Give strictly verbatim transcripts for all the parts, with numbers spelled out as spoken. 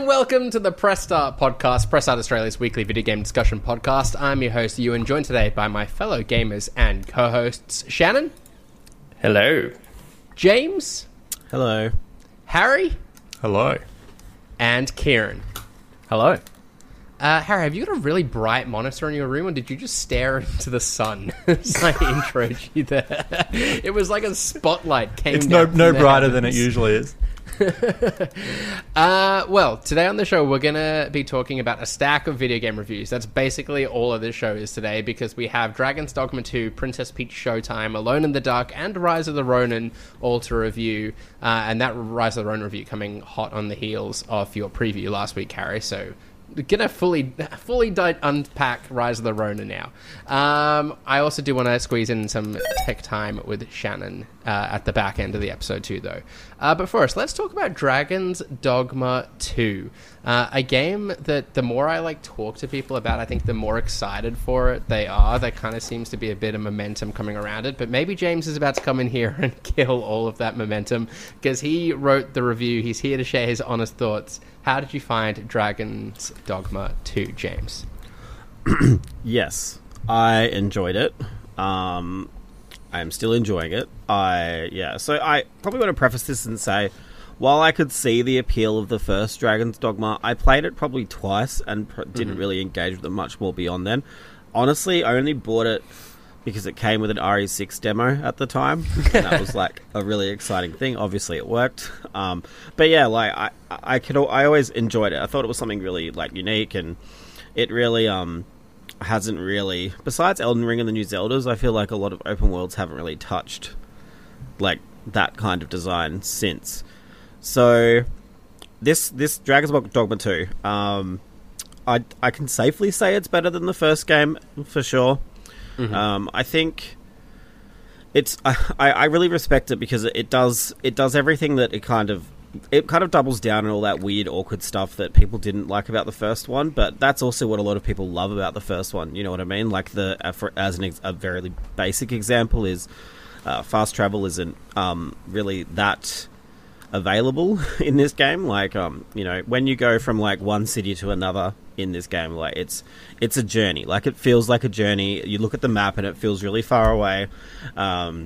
and welcome to the Press Start podcast, Press Start Australia's weekly video game discussion podcast. I'm your host, Ewan, joined today by my fellow gamers and co-hosts, Shannon. Hello. James. Hello. Harry. Hello. And Kieran. Hello. Uh, Harry, have you got a really bright monitor in your room, or did you just stare into the sun as I introed you there? It was like a spotlight came It's down no no from the brighter than it heavens. usually is. uh, well, today on the show, we're going to be talking about a stack of video game reviews. That's basically all of this show is today, because we have Dragon's Dogma two, Princess Peach Showtime, Alone in the Dark, and Rise of the Ronin all to review. Uh, and that Rise of the Ronin review coming hot on the heels of your preview last week, Harry. So gonna fully fully di- unpack Rise of the Ronin now. Um, I also do want to squeeze in some tech time with Shannon uh, at the back end of the episode too, though. Uh, but first, let's talk about Dragon's Dogma two, uh, a game that the more I like talk to people about, I think the more excited for it they are. There kind of seems to be a bit of momentum coming around it, but maybe James is about to come in here and kill all of that momentum, because he wrote the review. He's here to share his honest thoughts. How did you find Dragon's Dogma two, James? Yes, I enjoyed it. Um, I'm still enjoying it. I yeah. So I probably want to preface this and say, while I could see the appeal of the first Dragon's Dogma, I played it probably twice and pr- didn't mm-hmm. really engage with it much more beyond then. Honestly, I only bought it because it came with an R E six demo at the time, and that was like a really exciting thing. Obviously, it worked. Um, but yeah, like I, I could, I always enjoyed it. I thought it was something really like unique, and it really um hasn't really, besides Elden Ring and the new Zeldas, I feel like a lot of open worlds haven't really touched like that kind of design since. So this this Dragon's Dogma two, um, I I can safely say it's better than the first game for sure. Mm-hmm. Um, I think it's I, I really respect it because it does it does everything that it kind of it kind of doubles down on all that weird, awkward stuff that people didn't like about the first one. But that's also what a lot of people love about the first one. You know what I mean? Like the uh, for, as an ex- a very basic example is uh, fast travel isn't um, really that available in this game. Like um, you know, when you go from like one city to another in this game, like it's it's a journey. Like it feels like a journey. You look at the map and it feels really far away, um,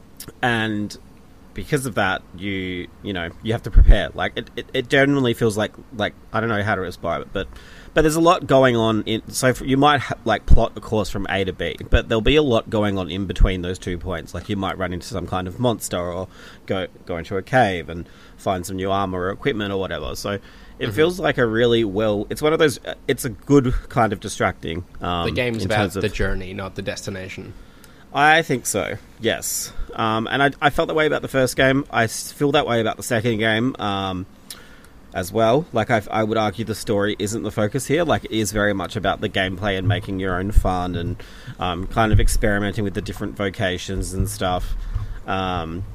and because of that, you you know you have to prepare. Like it, it, it generally feels like like I don't know how to describe it, but but there's a lot going on. In so for, you might ha- like plot a course from A to B, but there'll be a lot going on in between those two points. Like you might run into some kind of monster, or go go into a cave and find some new armor or equipment or whatever. So it mm-hmm. feels like a really well... It's one of those... It's a good kind of distracting. Um, the game's in about terms of, the journey, not the destination. I think so, yes. Um, and I, I felt that way about the first game. I feel that way about the second game um, as well. Like, I, I would argue the story isn't the focus here. Like, it is very much about the gameplay and making your own fun and um, kind of experimenting with the different vocations and stuff. Um,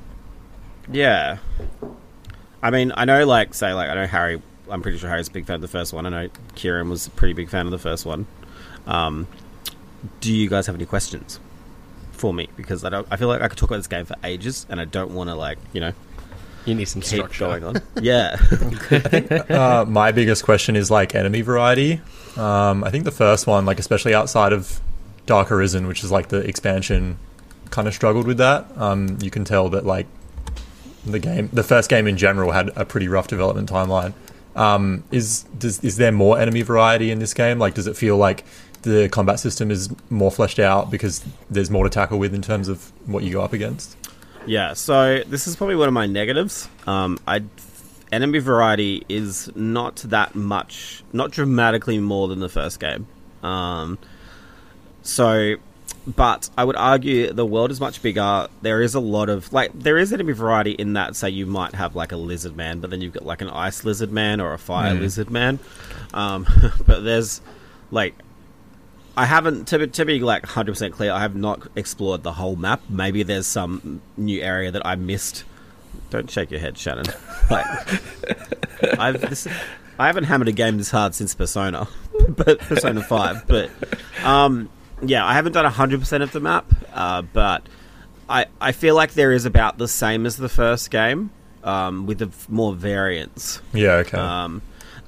yeah. I mean, I know, like, say, like, I know Harry... I'm pretty sure Harry's a big fan of the first one. I know Kieran was a pretty big fan of the first one. Um, do you guys have any questions for me? Because I don't. I feel like I could talk about this game for ages, and I don't want to, like, you know, you need some keep structure going on. Yeah. I think uh, my biggest question is like enemy variety. Um, I think the first one, like especially outside of Dark Arisen, which is like the expansion, kind of struggled with that. Um, you can tell that like the game, the first game in general, had a pretty rough development timeline. Um, is does is there more enemy variety in this game? Like, does it feel like the combat system is more fleshed out because there's more to tackle with in terms of what you go up against? Yeah, so this is probably one of my negatives. Um, I enemy variety is not that much, not dramatically more than the first game. Um, so, but I would argue the world is much bigger. There is a lot of, like, there is enemy variety in that, say, you might have, like, a lizard man, but then you've got, like, an ice lizard man or a fire mm. lizard man. Um, but there's, like, I haven't, to, to be, like, one hundred percent clear, I have not explored the whole map. Maybe there's some new area that I missed. Don't shake your head, Shannon. Like, I've, this, I haven't hammered a game this hard since Persona, but Persona five, but, um... yeah, I haven't done one hundred percent of the map, uh, but I I feel like there is about the same as the first game, um, with the f- more variance. Yeah, okay. Um,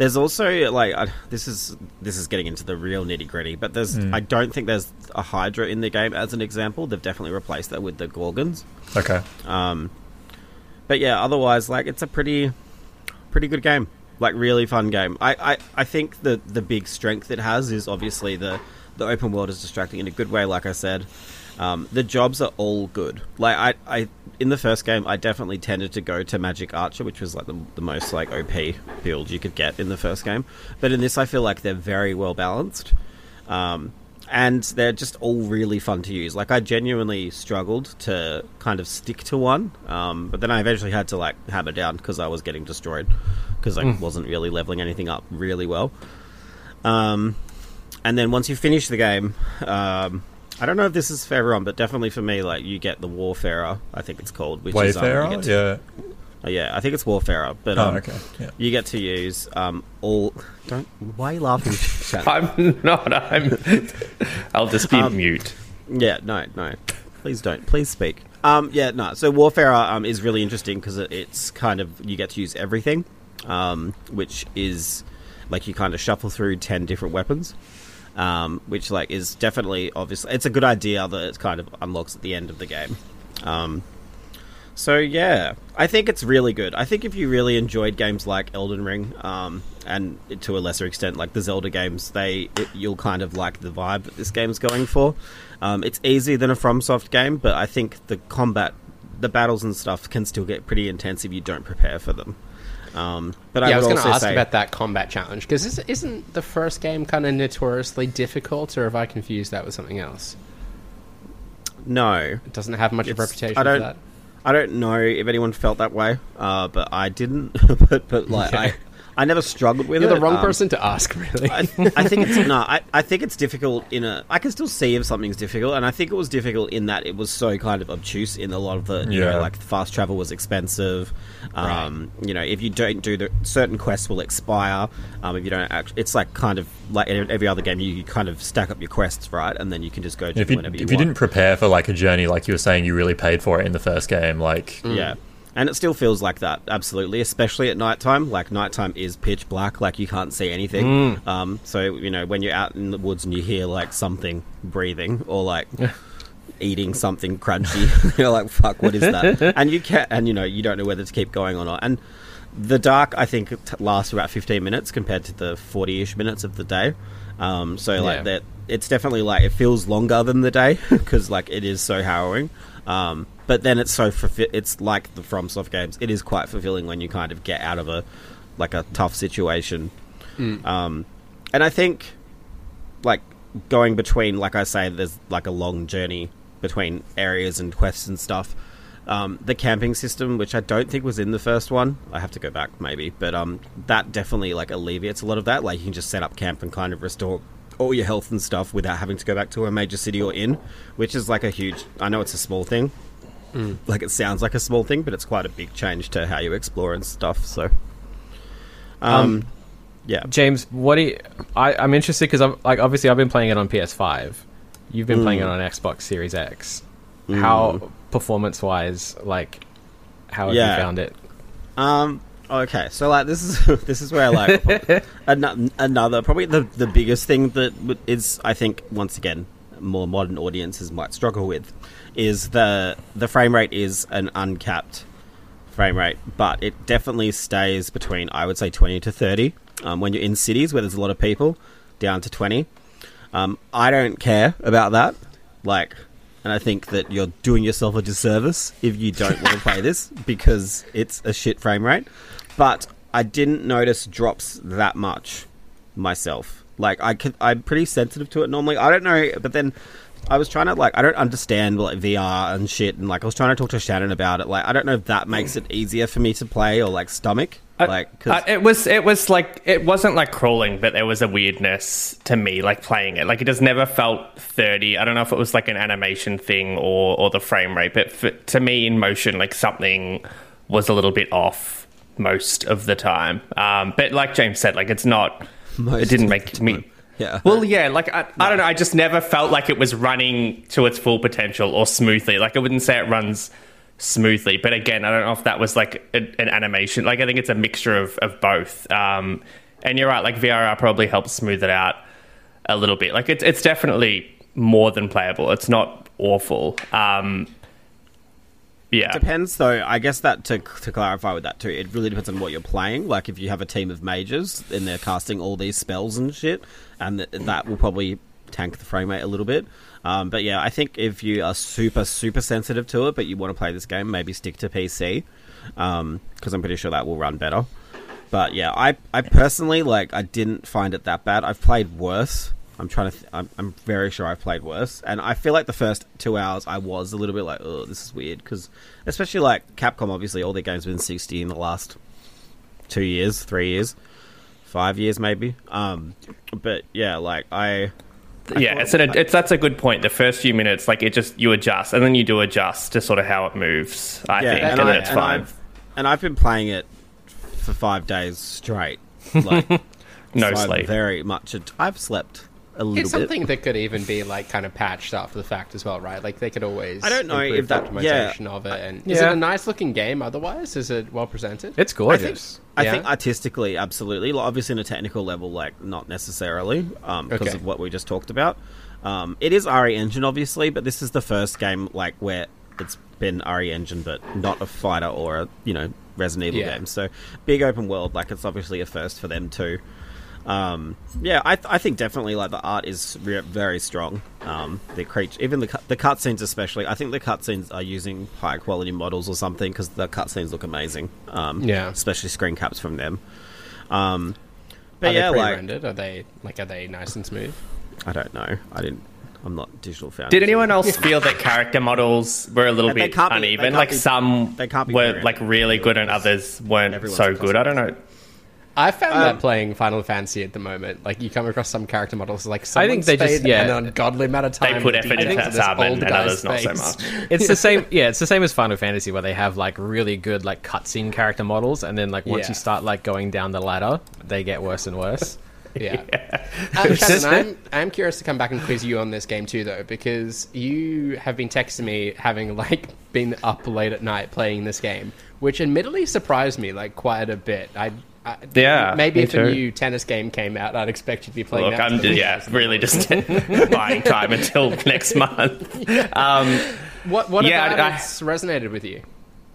There's also like uh, this is this is getting into the real nitty gritty, but there's Mm. I don't think there's a Hydra in the game as an example. They've definitely replaced that with the Gorgons. Okay. Um, but yeah, otherwise, like it's a pretty pretty good game. Like really fun game. I, I, I think the the big strength it has is obviously the the open world is distracting in a good way. Like I said, um, the jobs are all good. Like I, I in the first game, I definitely tended to go to Magic Archer, which was like the, the most like O P build you could get in the first game. But in this, I feel like they're very well balanced, um, and they're just all really fun to use. Like I genuinely struggled to kind of stick to one, um, but then I eventually had to like hammer down because I was getting destroyed because I mm. wasn't really leveling anything up really well. Um, and then once you finish the game. Um, I don't know if this is for everyone, but definitely for me, like you get the Warfarer, I think it's called, which Wayfarer, is um, to, yeah, oh, yeah, I think it's Warfarer, but um, oh, okay, yeah. you get to use um, all. Don't why are you laughing? Shannon? I'm not. I'm. I'll just be Um, mute. Yeah, no, no, please don't, please speak. Um, yeah, no. So Warfarer um, is really interesting because it, it's kind of you get to use everything, um, which is like you kind of shuffle through ten different weapons. Um, which like is definitely obviously it's a good idea that it kind of unlocks at the end of the game. Um, so yeah, I think it's really good. I think if you really enjoyed games like Elden Ring, um, and to a lesser extent like the Zelda games, they it, you'll kind of like the vibe that this game's going for. Um, it's easier than a FromSoft game, but I think the combat, the battles and stuff can still get pretty intense if you don't prepare for them. Um, but yeah, I, I was going going to ask say, about that combat challenge because isn't the first game kind of notoriously difficult, or have I confused that with something else? no, It doesn't have much of a It's- reputation I for don't- that. I don't know if anyone felt that way, uh, but I didn't. but but like Okay. I, I never struggled with You're it. the wrong Um, person to ask, really. I, I think it's no. I, I think it's difficult in a. I can still see if something's difficult, and I think it was difficult in that it was so kind of obtuse in a lot of the. You Yeah. know, like fast travel was expensive. Um, You know, if you don't do the certain quests will expire. Um, if you don't actually, it's like kind of like in every other game. You kind of stack up your quests, right, and then you can just go to If you, whenever you if want. you didn't prepare for like a journey, like you were saying, you really paid for it in the first game. Like, Yeah. And it still feels like that, absolutely, especially at nighttime. Like, nighttime is pitch black, like, you can't see anything. Um, so, you know, when you're out in the woods and you hear, like, something breathing or, like, eating something crunchy, you're like, fuck, what is that? And you can and, you know, you don't know whether to keep going or not. And the dark, I think, t- lasts about fifteen minutes compared to the forty-ish minutes of the day. Um, so, like, Yeah. that it's definitely, like, it feels longer than the day because, like, it is so harrowing. Um, but then it's so fulfi- it's like the FromSoft games. It is quite fulfilling when you kind of get out of a like a tough situation. Mm. Um, and I think like going between, like I say, there's like a long journey between areas and quests and stuff. Um, the camping system, which I don't think was in the first one, I have to go back maybe, but um, that definitely like alleviates a lot of that. Like you can just set up camp and kind of restore all your health and stuff without having to go back to a major city or inn, which is like a huge. I know it's a small thing, Mm. like it sounds like a small thing, but it's quite a big change to how you explore and stuff. So, um, Um, yeah, James, what do you, I, I'm interested because I'm like obviously I've been playing it on P S five. You've been Mm. playing it on Xbox Series X. Mm. How performance wise, like, how have Yeah. you found it? Um. Okay. So like this is this is where I like an- another probably the the biggest thing that w- is I think once again more modern audiences might struggle with is the the frame rate is an uncapped frame rate, but it definitely stays between I would say twenty to thirty. Um, when you're in cities where there's a lot of people, down to twenty. Um, I don't care about that. Like. And I think that you're doing yourself a disservice if you don't want to play this because it's a shit frame rate. But I didn't notice drops that much myself. Like I could, I'm pretty sensitive to it normally. I don't know, but then I was trying to like I don't understand like V R and shit, and like I was trying to talk to Shannon about it. Like I don't know if that makes it easier for me to play or like stomach. Like 'cause- Uh, it was it was like it wasn't like crawling, but there was a weirdness to me like playing it. Like it just never felt thirty. I don't know if it was like an animation thing or or the frame rate, but for, to me in motion, like something was a little bit off most of the time. Um, but like James said, like it's not. Most it didn't of make the me. time. Yeah. Well, yeah, like I, I don't know. I just never felt like it was running to its full potential or smoothly. Like I wouldn't say it runs smoothly, but again, I don't know if that was like a, an animation. Like I think it's a mixture of, of both. Um, And you're right, like V R R probably helps smooth it out a little bit. Like it's it's definitely more than playable. It's not awful. Um, yeah. Depends, though. I guess that to to clarify with that too, it really depends on what you're playing. Like if you have a team of mages and they're casting all these spells and shit, and th- that will probably tank the frame rate a little bit. Um, but yeah, I think if you are super super sensitive to it, but you want to play this game, maybe stick to P C, because um, I'm pretty sure that will run better. But yeah, I I personally like I didn't find it that bad. I've played worse. I'm trying to. Th- I'm, I'm very sure I've played worse, and I feel like the first two hours I was a little bit like, oh, this is weird, because especially like Capcom, obviously all their games have been sixty in the last two years, three years, five years maybe. Um, but yeah, like I. I yeah, it's an, it's that's a good point. The first few minutes, like it just you adjust, and then you do adjust to sort of how it moves. I yeah, think, and, and I, that's and fine. I've, and I've been playing it for five days straight. Like no so sleep. I'm very much. Ad- I've slept a little It's bit. something that could even be like kind of patched after the fact as well, right? Like they could always. I don't know improve if that- optimization yeah. of it. And is it Yeah. a nice looking game? Otherwise, is it well presented? It's I think, gorgeous. I Yeah. think artistically, absolutely. Like, obviously, on a technical level, like not necessarily, um, because Okay. of what we just talked about. Um, it is R E Engine, obviously, but this is the first game like where it's been R E Engine, but not a fighter or a you know Resident Evil Yeah. game. So big open world, like it's obviously a first for them too. Um, yeah, I, th- I think definitely like the art is re- very strong. Um, the creature, even the cu- the cutscenes, especially. I think the cutscenes are using high quality models or something because the cutscenes look amazing. Um, Yeah. especially screen caps from them. Um, but Are yeah, they like pre-rendered? Are they like are they nice and smooth? I don't know. I didn't. I'm not digital fan. Did anyone else feel that character models were a little They bit can't be- they uneven? can't Like be- some they can't be were very like really good and others weren't Everyone's so a good. I don't know. I found Um, that playing Final Fantasy at the moment, like you come across some character models, like I think they just- spent yeah. an ungodly amount of time. put with effort detail into this some and- old and guy's others not so face. much. It's the same. Yeah, it's the same as Final Fantasy, where they have like really good like cutscene character models, and then like once Yeah. you start like going down the ladder, they get worse and worse. Yeah. Um, It's just- Shannon, I'm, I'm curious to come back and quiz you on this game too, though, because you have been texting me having like been up late at night playing this game, which admittedly surprised me like quite a bit. I, I Yeah, maybe me if too. a new tennis game came out, I'd expect you to be playing. Look, that I'm for the yeah, weekend. really just buying time until next month. Um, What what Yeah, about I- it's resonated with you?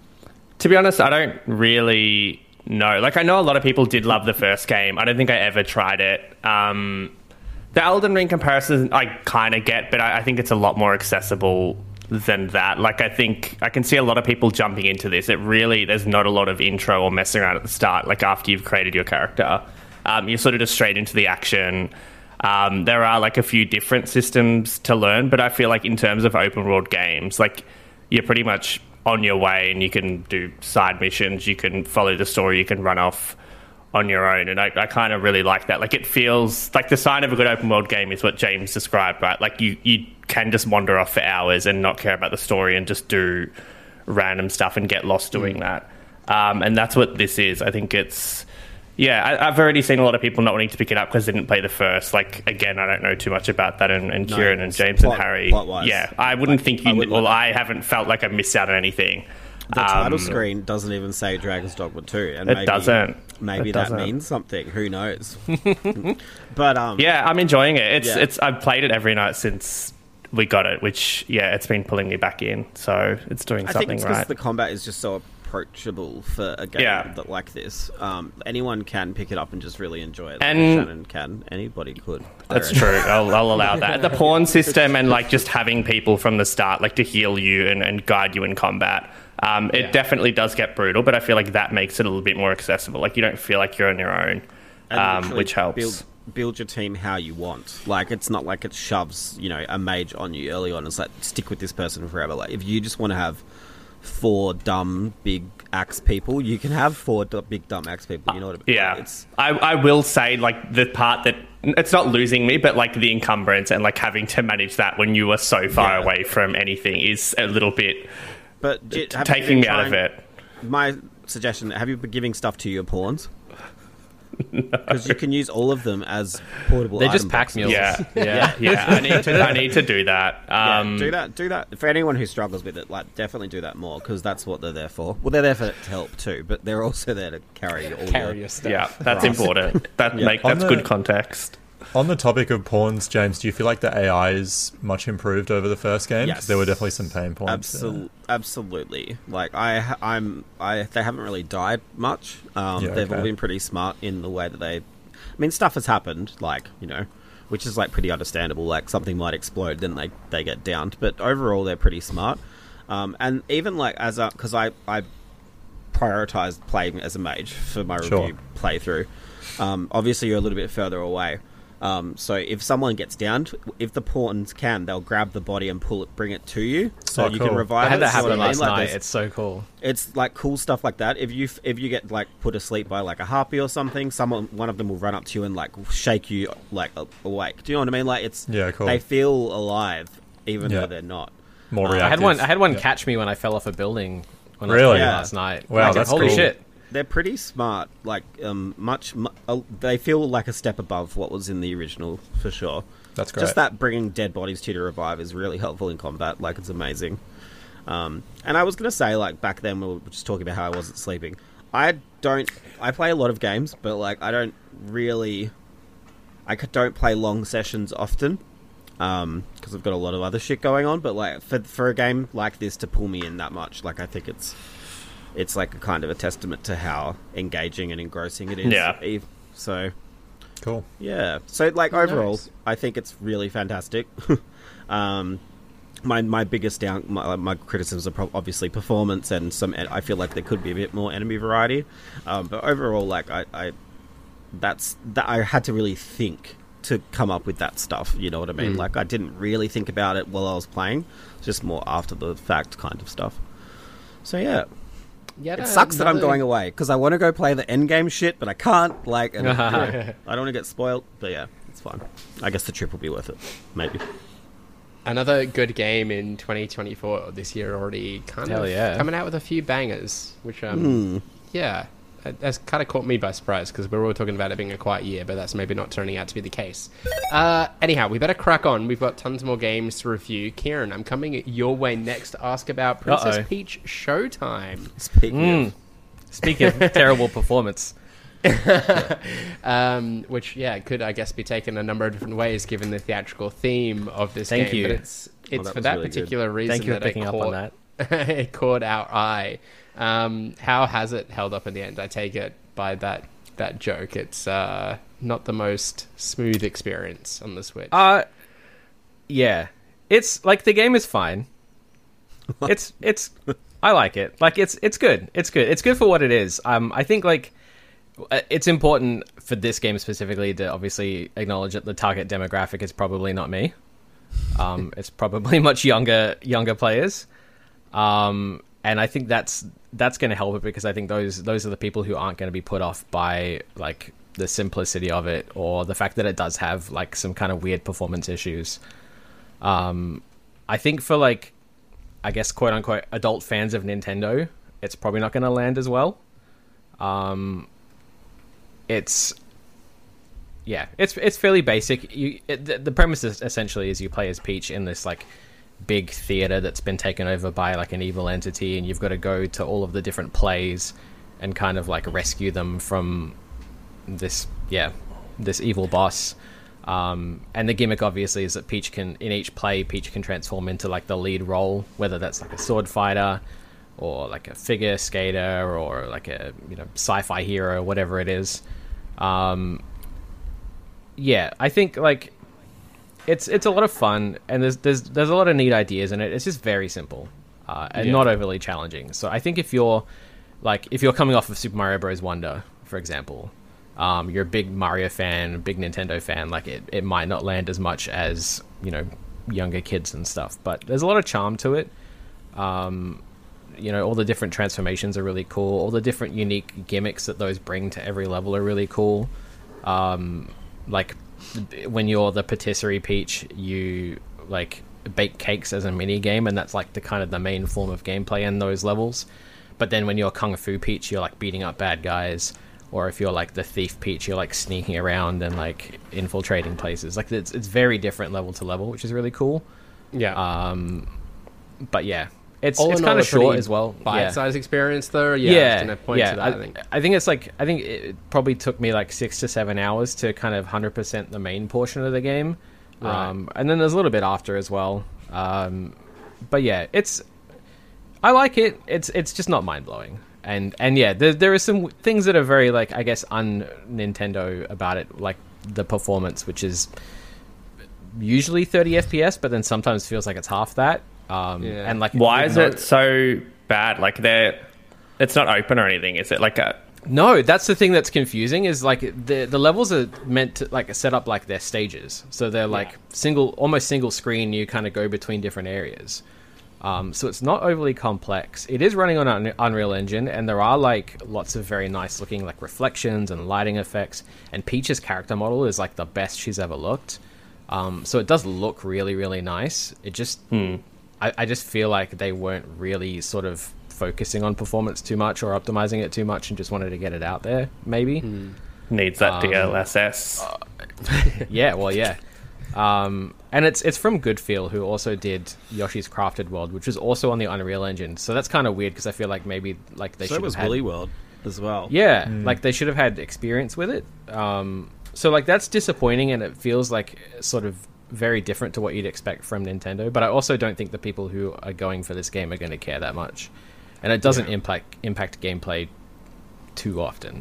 to be honest, I don't really know. Like, I know a lot of people did love the first game. I don't think I ever tried it. Um, the Elden Ring comparison, I kind of get, but I, I think it's a lot more accessible than that. Like, I think I can see a lot of people jumping into this. It really, there's not a lot of intro or messing around at the start, like after you've created your character. Um, you're sort of just straight into the action. Um, there are like a few different systems to learn, but I feel like in terms of open world games, like you're pretty much on your way and you can do side missions, you can follow the story, you can run off on your own. And I, I kind of really like that. Like it feels like the sign of a good open world game is what James described, right? Like you, you can just wander off for hours and not care about the story and just do random stuff and get lost doing that. Um, and that's what this is. I think it's, yeah, I, I've already seen a lot of people not wanting to pick it up because they didn't play the first. Like, again, I don't know too much about that. And, and No, Kieran and it's James plot- and Harry. plot-wise. Yeah, I wouldn't Like, think I you, wouldn't- well, I haven't felt like I missed out on anything. The title Um, screen doesn't even say Dragon's Dogma two. And It maybe, doesn't. Maybe It that doesn't. means something. Who knows? But um, Yeah, I'm enjoying it. It's Yeah. it's I've played it every night since we got it, which yeah, it's been pulling me back in. So it's doing I think something it's because right. the combat is just so approachable for a game Yeah. that like this. Um, anyone can pick it up and just really enjoy it. Like And- Shannon can. Anybody could. I That's reckon. true. I'll, I'll allow that. The pawn system and like just having people from the start like to heal you and, and guide you in combat. Um, it Yeah. definitely does get brutal, but I feel like that makes it a little bit more accessible. Like you don't feel like you're on your own, And um, literally which helps. Build, build your team how you want. Like it's not like it shoves you know a mage on you early on. It's like stick with this person forever. Like if you just want to have four dumb big axe people, you can have four d- big dumb axe people. You know what I mean? Yeah, Like, it's I, I will say like the part that it's not losing me, but like the encumbrance and like having to manage that when you are so far Yeah. away from anything is a little bit but j- have you taking been me out of trying- it. My suggestion: have you been giving stuff to your pawns? because you can use all of them as portable. They're just item pack boxes. mules. Yeah, Yeah. yeah. I need to. I need to do that. Yeah, Um, do that. Do that for anyone who struggles with it. Like, definitely do that more because that's what they're there for. Well, they're there for to help too, but they're also there to carry all Carry your. your stuff. Yeah, that's Right. important. That Yeah. make On that's the- good context. On the topic of pawns, James, do you feel like the A I is much improved over the first game? 'Cause Yes. there were definitely some pain points. Absolutely, absolutely. Like I, ha- I'm, I. They haven't really died much. Um, Yeah, they've all okay. been pretty smart in the way that they. I mean, stuff has happened, like you know, which is like pretty understandable. Like something might explode, then they they get downed. But overall, they're pretty smart. Um, and even like as a because I I prioritized playing as a mage for my Sure. review playthrough. Um, obviously, you're a little bit further away. Um, so if someone gets downed, if the pawns can, they'll grab the body and pull it, bring it to you, so Oh, you cool. can revive I had it. that See what happen I mean? last Like, night. there's- It's so cool. it's like cool stuff like that. If you if you get like put asleep by like a harpy or something, someone one of them will run up to you and like shake you like a- awake. Do you know what I mean? Like it's Yeah, cool. They feel alive even Yeah. though they're not. More Uh, reactive. I had one. I had one Yeah. catch me when I fell off a building when I Really? was playing Yeah. last night. Wow, Like, that's holy cool. shit! They're pretty smart. Like um much mu- uh, they feel like a step above what was in the original for sure. That's great. Just that bringing dead bodies to you to revive is really helpful in combat. Like, it's amazing. Um, and I was going to say, like, back then we were just talking about how I wasn't sleeping. I don't... I play a lot of games, but, like, I don't really... I c- don't play long sessions often. Um, because I've got a lot of other shit going on. But, like, for, for a game like this to pull me in that much, like, I think it's... It's, like, a kind of a testament to how engaging and engrossing it is. Yeah. Eve. So... Cool. Yeah. So, like, overall, Nice. I think it's really fantastic. um, my my biggest down my, my criticisms are prob- obviously performance and some. I feel like there could be a bit more enemy variety, um, but overall, like, I, I that's that I had to really think to come up with that stuff. You know what I mean? Mm. Like, I didn't really think about it while I was playing. Just more after the fact kind of stuff. So yeah. Yeah, It sucks that I'm going away because I want to go play the end game shit, but I can't. Like, and, you know, I don't want to get spoiled. But yeah, it's fine. I guess the trip will be worth it, maybe. Another good game in twenty twenty-four this year already, kind Hell of yeah. coming out with a few bangers, which um Hmm. yeah, it- that's kind of caught me by surprise because we were all talking about it being a quiet year, but that's maybe not turning out to be the case. Uh, anyhow, we better crack on. We've got tons more games to review. Kieran, I'm coming your way next to ask about Princess Uh-oh. Peach Showtime. Speaking Mm. of, Speaking of terrible performance, um, which yeah could I guess be taken a number of different ways given the theatrical theme of this Thank game. you. But it's it's that for was that really good. particular reason thank you for that it picking up on caught, that. it caught our eye. Um, how has it held up in the end? I take it by that that joke. It's uh, not the most smooth experience on the Switch. Uh, yeah, it's like the game is fine. It's it's I like it. Like it's it's good. It's good. It's good for what it is. Um, I think like uh, it's important for this game specifically to obviously acknowledge that the target demographic is probably not me. Um, it's probably much younger younger players. Um, and I think that's that's going to help it because I think those those are the people who aren't going to be put off by like the simplicity of it or the fact that it does have like some kind of weird performance issues. Um, I think for like, I guess quote unquote adult fans of Nintendo, it's probably not going to land as well. Um, it's yeah, it's it's fairly basic. You it, the, the premise is essentially is you play as Peach in this like big theater that's been taken over by like an evil entity, and you've got to go to all of the different plays and kind of like rescue them from this yeah this evil boss. Um, and the gimmick obviously is that Peach can in each play Peach can transform into like the lead role, whether that's like a sword fighter or like a figure skater or like a you know sci-fi hero, whatever it is. Um, yeah, I think like it's it's a lot of fun, and there's there's there's a lot of neat ideas in it. It's just very simple uh, and Yeah. not overly challenging. So I think if you're like if you're coming off of Super Mario Bros. Wonder, for example, um, you're a big Mario fan, big Nintendo fan, like it, it might not land as much as you know younger kids and stuff. But there's a lot of charm to it. Um, you know, all the different transformations are really cool. All the different unique gimmicks that those bring to every level are really cool. Um, like when you're the patisserie Peach, you like bake cakes as a mini game, and that's like the kind of the main form of gameplay in those levels. But then when you're Kung Fu Peach, you're like beating up bad guys, or if you're like the thief Peach, you're like sneaking around and like infiltrating places. Like it's it's very different level to level, which is really cool. Yeah. Um, but yeah, it's All it's in kind all, of a pretty short as well. Bite-sized experience, though. Yeah, Yeah, I was gonna point yeah. to that. I, think. I think it's like I think it probably took me like six to seven hours to kind of one hundred percent the main portion of the game, Right. um, and then there's a little bit after as well. Um, but yeah, it's I like it. It's it's just not mind blowing, and and yeah, there there are some things that are very like I guess un Nintendo about it, like the performance, which is usually thirty F P S, but then sometimes feels like it's half that. Um, Yeah. and like Why with is no- it so bad? Like they're, it's not open or anything. Is it like a? No, that's the thing that's confusing. Is like the the levels are meant to like set up like they're stages, so they're like Yeah. single, almost single screen. You kind of go between different areas, um, so it's not overly complex. It is running on an Unreal Engine, and there are like lots of very nice looking like reflections and lighting effects. And Peach's character model is like the best she's ever looked. Um, so it does look really really nice. It just I, I just feel like they weren't really sort of focusing on performance too much or optimizing it too much and just wanted to get it out there maybe. Needs that Um, D L S S. Yeah, well, yeah. Um, and it's it's from Goodfeel, who also did Yoshi's Crafted World, which was also on the Unreal Engine. So that's kind of weird because I feel like maybe like they So should was have had, Woolly World as well. yeah, like they should have had experience with it. Um, so like that's disappointing, and it feels like sort of very different to what you'd expect from Nintendo. But I also don't think the people who are going for this game are going to care that much, and it doesn't impact impact gameplay too often.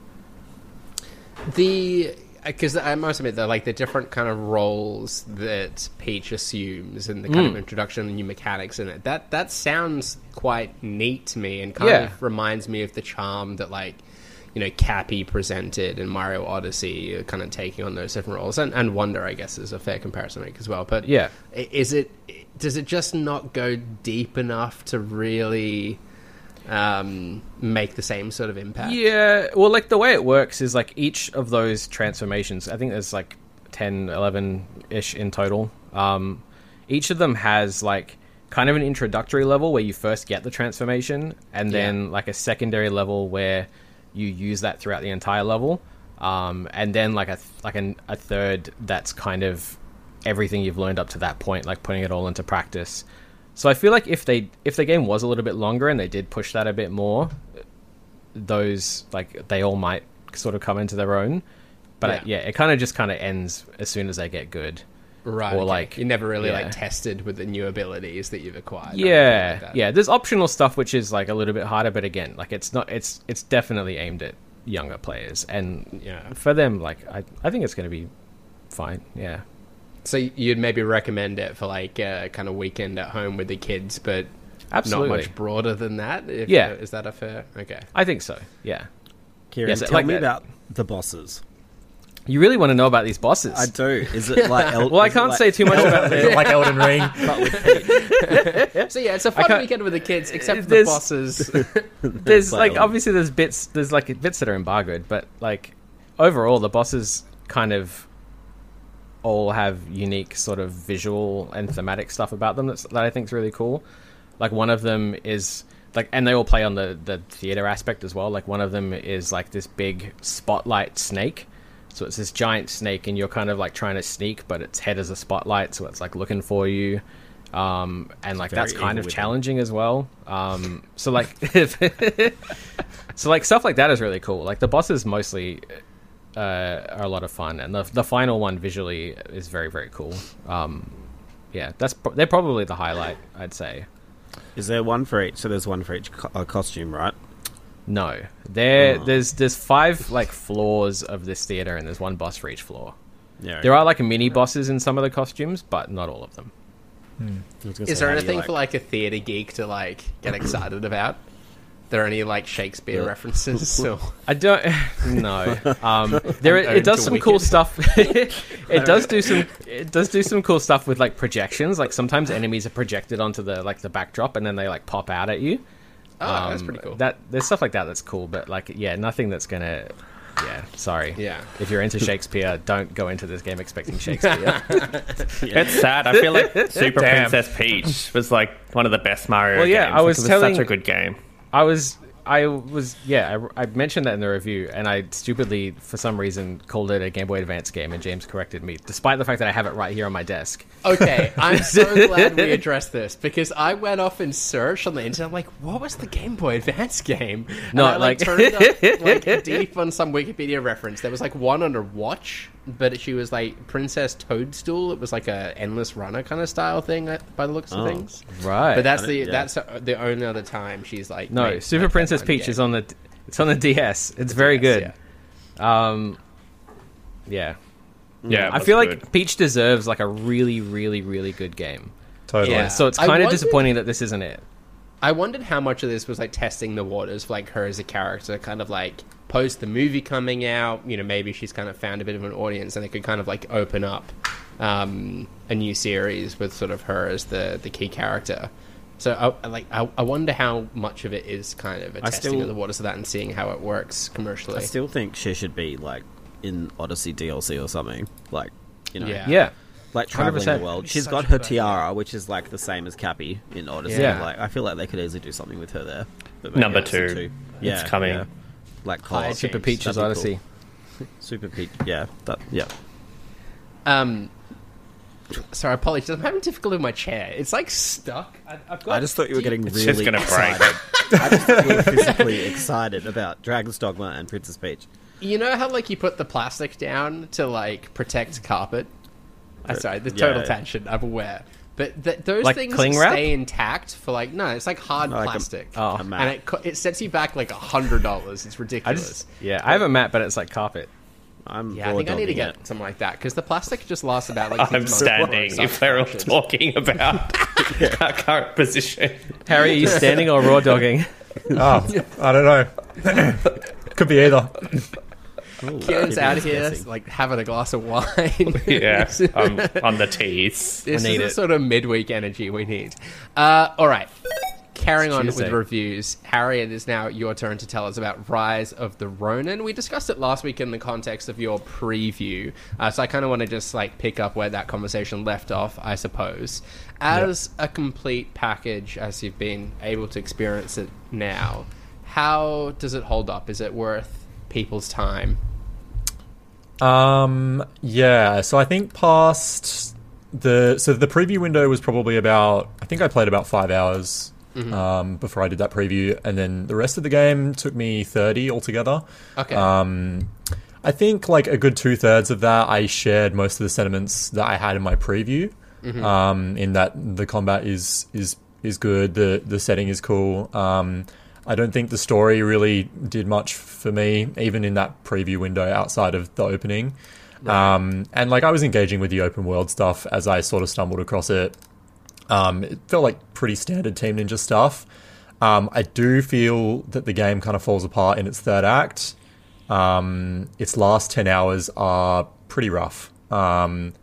The because I must admit that like the different kind of roles that Peach assumes and the kind Mm. of introduction and new mechanics in it, that that sounds quite neat to me and kind Yeah. of reminds me of the charm that like you know Cappy presented in Mario Odyssey, uh, kind of taking on those different roles, and, and Wonder I guess is a fair comparison to make as well. But Yeah. i- is it does it just not go deep enough to really um, make the same sort of impact? Yeah, well, like the way it works is like each of those transformations, I think there's like ten, eleven-ish in total. Um, each of them has like kind of an introductory level where you first get the transformation, and then Yeah. like a secondary level where you use that throughout the entire level, um, and then like a th- like an, a third that's kind of everything you've learned up to that point, like putting it all into practice. So I feel like if they if the game was a little bit longer and they did push that a bit more, those like they all might sort of come into their own. But Yeah. yeah, yeah it kind of just kind of ends as soon as they get good. Right. Or, okay. like, you never really yeah. like tested with the new abilities that you've acquired. or Yeah, anything like that. yeah. There's optional stuff which is like a little bit harder, but again, like it's not. It's it's definitely aimed at younger players, and Yeah. for them, like I I think it's going to be fine. Yeah. So you'd maybe recommend it for like a kind of weekend at home with the kids, but Absolutely. not much broader than that. If, Yeah. uh, is that a fair? Okay. I think so. Yeah. Kieran, Yes, tell like me that. about the bosses. You really want to know about these bosses? I do. Is it like? El- well, I is it can't like- say too much about Is it it. like Elden Ring? But with Peach. So yeah, it's a fun can't- weekend with the kids, except for the There's- bosses. There's Like like Elden. obviously there's bits there's like bits that are embargoed, but like overall the bosses kind of all have unique sort of visual and thematic stuff about them that's, that I think is really cool. Like one of them is like, and they all play on the the theater aspect as well. Like one of them is like this big spotlight snake. So it's this giant snake, and you're kind of like trying to sneak, but its head is a spotlight, so it's like looking for you. Um, and like Very that's kind evil of with challenging as well. Um, so like, so like stuff like that is really cool. Like the bosses mostly uh, are a lot of fun, and the the final one visually is very very cool. Um, yeah, that's pro- they're probably the highlight, I'd say. Is there one for each? So there's one for each co- uh, costume, right? No, there Oh. there's there's five like floors of this theater, and there's one boss for each floor. Yeah. There are like mini bosses in some of the costumes, but not all of them. I was gonna Is say, there how do you anything for like a theater geek to like get excited about? There any like Shakespeare Yeah. references? So I don't no. Um, there I'm it does to some Wicked. cool stuff. It does do some it does do some cool stuff with like projections. Like sometimes enemies are projected onto the like the backdrop, and then they like pop out at you. oh, that's Um, pretty cool. That there's stuff like that that's cool, but like yeah, nothing that's gonna. Yeah, sorry. Yeah. If you're into Shakespeare, don't go into this game expecting Shakespeare. It's sad. I feel like Super Damn. Princess Peach was like one of the best Mario Well, yeah, games. I was Like, it was telling- such a good game. I was I was yeah, I, I mentioned that in the review, and I stupidly, for some reason, called it a Game Boy Advance game, and James corrected me, despite the fact that I have it right here on my desk. Okay, I'm so glad we addressed this, because I went off and searched on the internet, I'm like, what was the Game Boy Advance game? And No, I, like, like- turned up like deep on some Wikipedia reference. There was like one on a watch, but she was like Princess Toadstool. It was like a endless runner kind of style thing, uh, by the looks Oh. of things. Right. But that's I the don't- yeah. that's uh, the only other time she's like no, made, Super like, Princess that one Peach game. is on the it's on the D S. It's very Yes, good. yeah. Um, yeah. Yeah, I that's feel good. like Peach deserves like a really, really, really good game. Totally. Yeah. So it's I kind of wondered- disappointing that this isn't it. I wondered how much of this was like testing the waters for like her as a character, kind of like post the movie coming out. You know, maybe she's kind of found a bit of an audience, and it could kind of like open up um, a new series with sort of her as the the key character. So I like I, I wonder how much of it is kind of a I testing still- of the waters of that and seeing how it works commercially. I still think she should be like in Odyssey D L C or something. Like, you know, Yeah. Yeah. like traveling one hundred percent. the world. It's She's such got a her good tiara, which is like the same as Cappy in Odyssey. Yeah. Like, I feel like they could easily do something with her there. But maybe Number Odyssey two. two. It's coming. yeah. Like Hi, co-op. Super James, Peach's that'd be Odyssey. cool. Super Peach. Yeah. That, yeah. Um, sorry, apologies. I'm having difficulty with my chair. It's like stuck. I, I've got I just thought you were getting It's really just gonna break. excited. I just thought you were physically excited about Dragon's Dogma and Princess Peach. You know how like you put the plastic down to like protect carpet? I'm sorry, the Yeah. total tangent. I'm aware, but th- those Like things cling wrap? stay intact for like no, it's like hard Like a- plastic. Oh. a mat. and it co- it sets you back like a hundred dollars. It's I ridiculous. just yeah, I have a mat, but it's like carpet. I'm yeah, I think I need to raw get dogging something like that because the plastic just lasts about like. six I'm months standing before it if we're all starts talking about our current position. Harry, are you standing or raw dogging? Oh, I don't know. Could be either. Ooh, Kieran's keep out me of here, guessing. like having a glass of wine. Yeah, this is, I'm on the tees. this I need is the it. sort of midweek energy we need. Uh, all right. Carrying on with Tuesday. reviews, Harry, it is now your turn to tell us about Rise of the Ronin. We discussed it last week in the context of your preview, uh, so I kind of want to just like pick up where that conversation left off, I suppose. As a complete package, as you've been able to experience it now, how does it hold up? Is it worth people's time? Um, yeah, so I think past the so the preview window was probably about I think I played about five hours um, before I did that preview, and then the rest of the game took me thirty altogether. Okay. Um, I think like a good two thirds of that I shared most of the sentiments that I had in my preview. Um, in that the combat is is is good, the the setting is cool. Um, I don't think the story really did much for me, even in that preview window outside of the opening. Um, and like I was engaging with the open world stuff as I sort of stumbled across it. Um, it felt like pretty standard Team Ninja stuff. Um, I do feel that the game kind of falls apart in its third act. Um, its last ten hours are pretty rough. Um,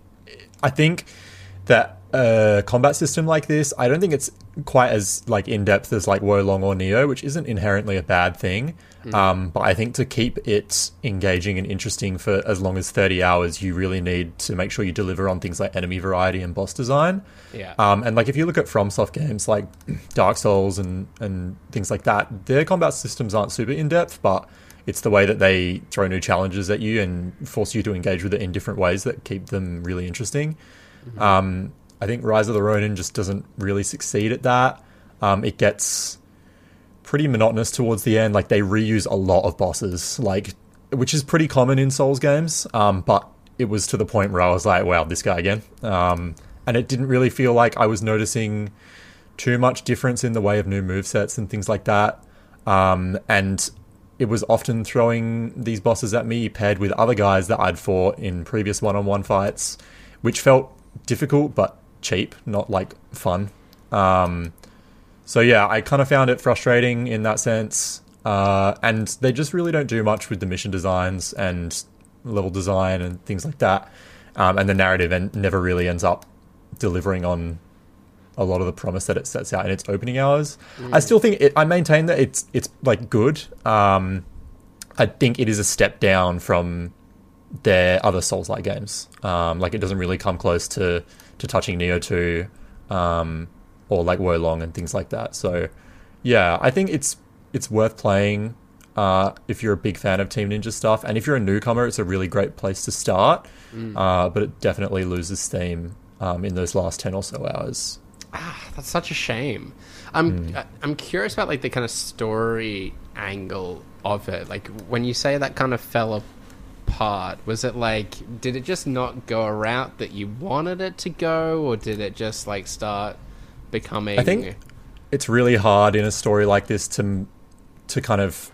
I think that a combat system like this, I don't think it's quite as like in depth as like Wolong or Neo, which isn't inherently a bad thing. Mm. Um, but I think to keep it engaging and interesting for as long as thirty hours, you really need to make sure you deliver on things like enemy variety and boss design. Yeah. Um, and like if you look at FromSoft games like Dark Souls and and things like that, their combat systems aren't super in depth, but it's the way that they throw new challenges at you and force you to engage with it in different ways that keep them really interesting. Mm-hmm. Um, I think Rise of the Ronin just doesn't really succeed at that. Um, it gets pretty monotonous towards the end. Like they reuse a lot of bosses, like which is pretty common in Souls games. Um, but it was to the point where I was like, wow, this guy again. Um, and it didn't really feel like I was noticing too much difference in the way of new movesets and things like that. Um, and it was often throwing these bosses at me paired with other guys that I'd fought in previous one-on-one fights, which felt difficult but cheap, not like fun. Um, so yeah, I kind of found it frustrating in that sense. Uh, and they just really don't do much with the mission designs and level design and things like that. Um, and the narrative en- never really ends up delivering on a lot of the promise that it sets out in its opening hours. Mm. I still think it, I maintain that it's it's like good. Um, I think it is a step down from their other Souls-like games. Um, like it doesn't really come close to to touching Neo two um, or like Wolong and things like that. So yeah, I think it's it's worth playing uh, if you're a big fan of Team Ninja stuff, and if you're a newcomer, it's a really great place to start. Mm. Uh, but it definitely loses steam um, in those last ten or so hours. Ah, that's such a shame. I'm mm. I'm curious about like the kind of story angle of it. Like when you say that kind of fell apart, was it like, did it just not go a route that you wanted it to go, or did it just like start becoming? I think it's really hard in a story like this to to kind of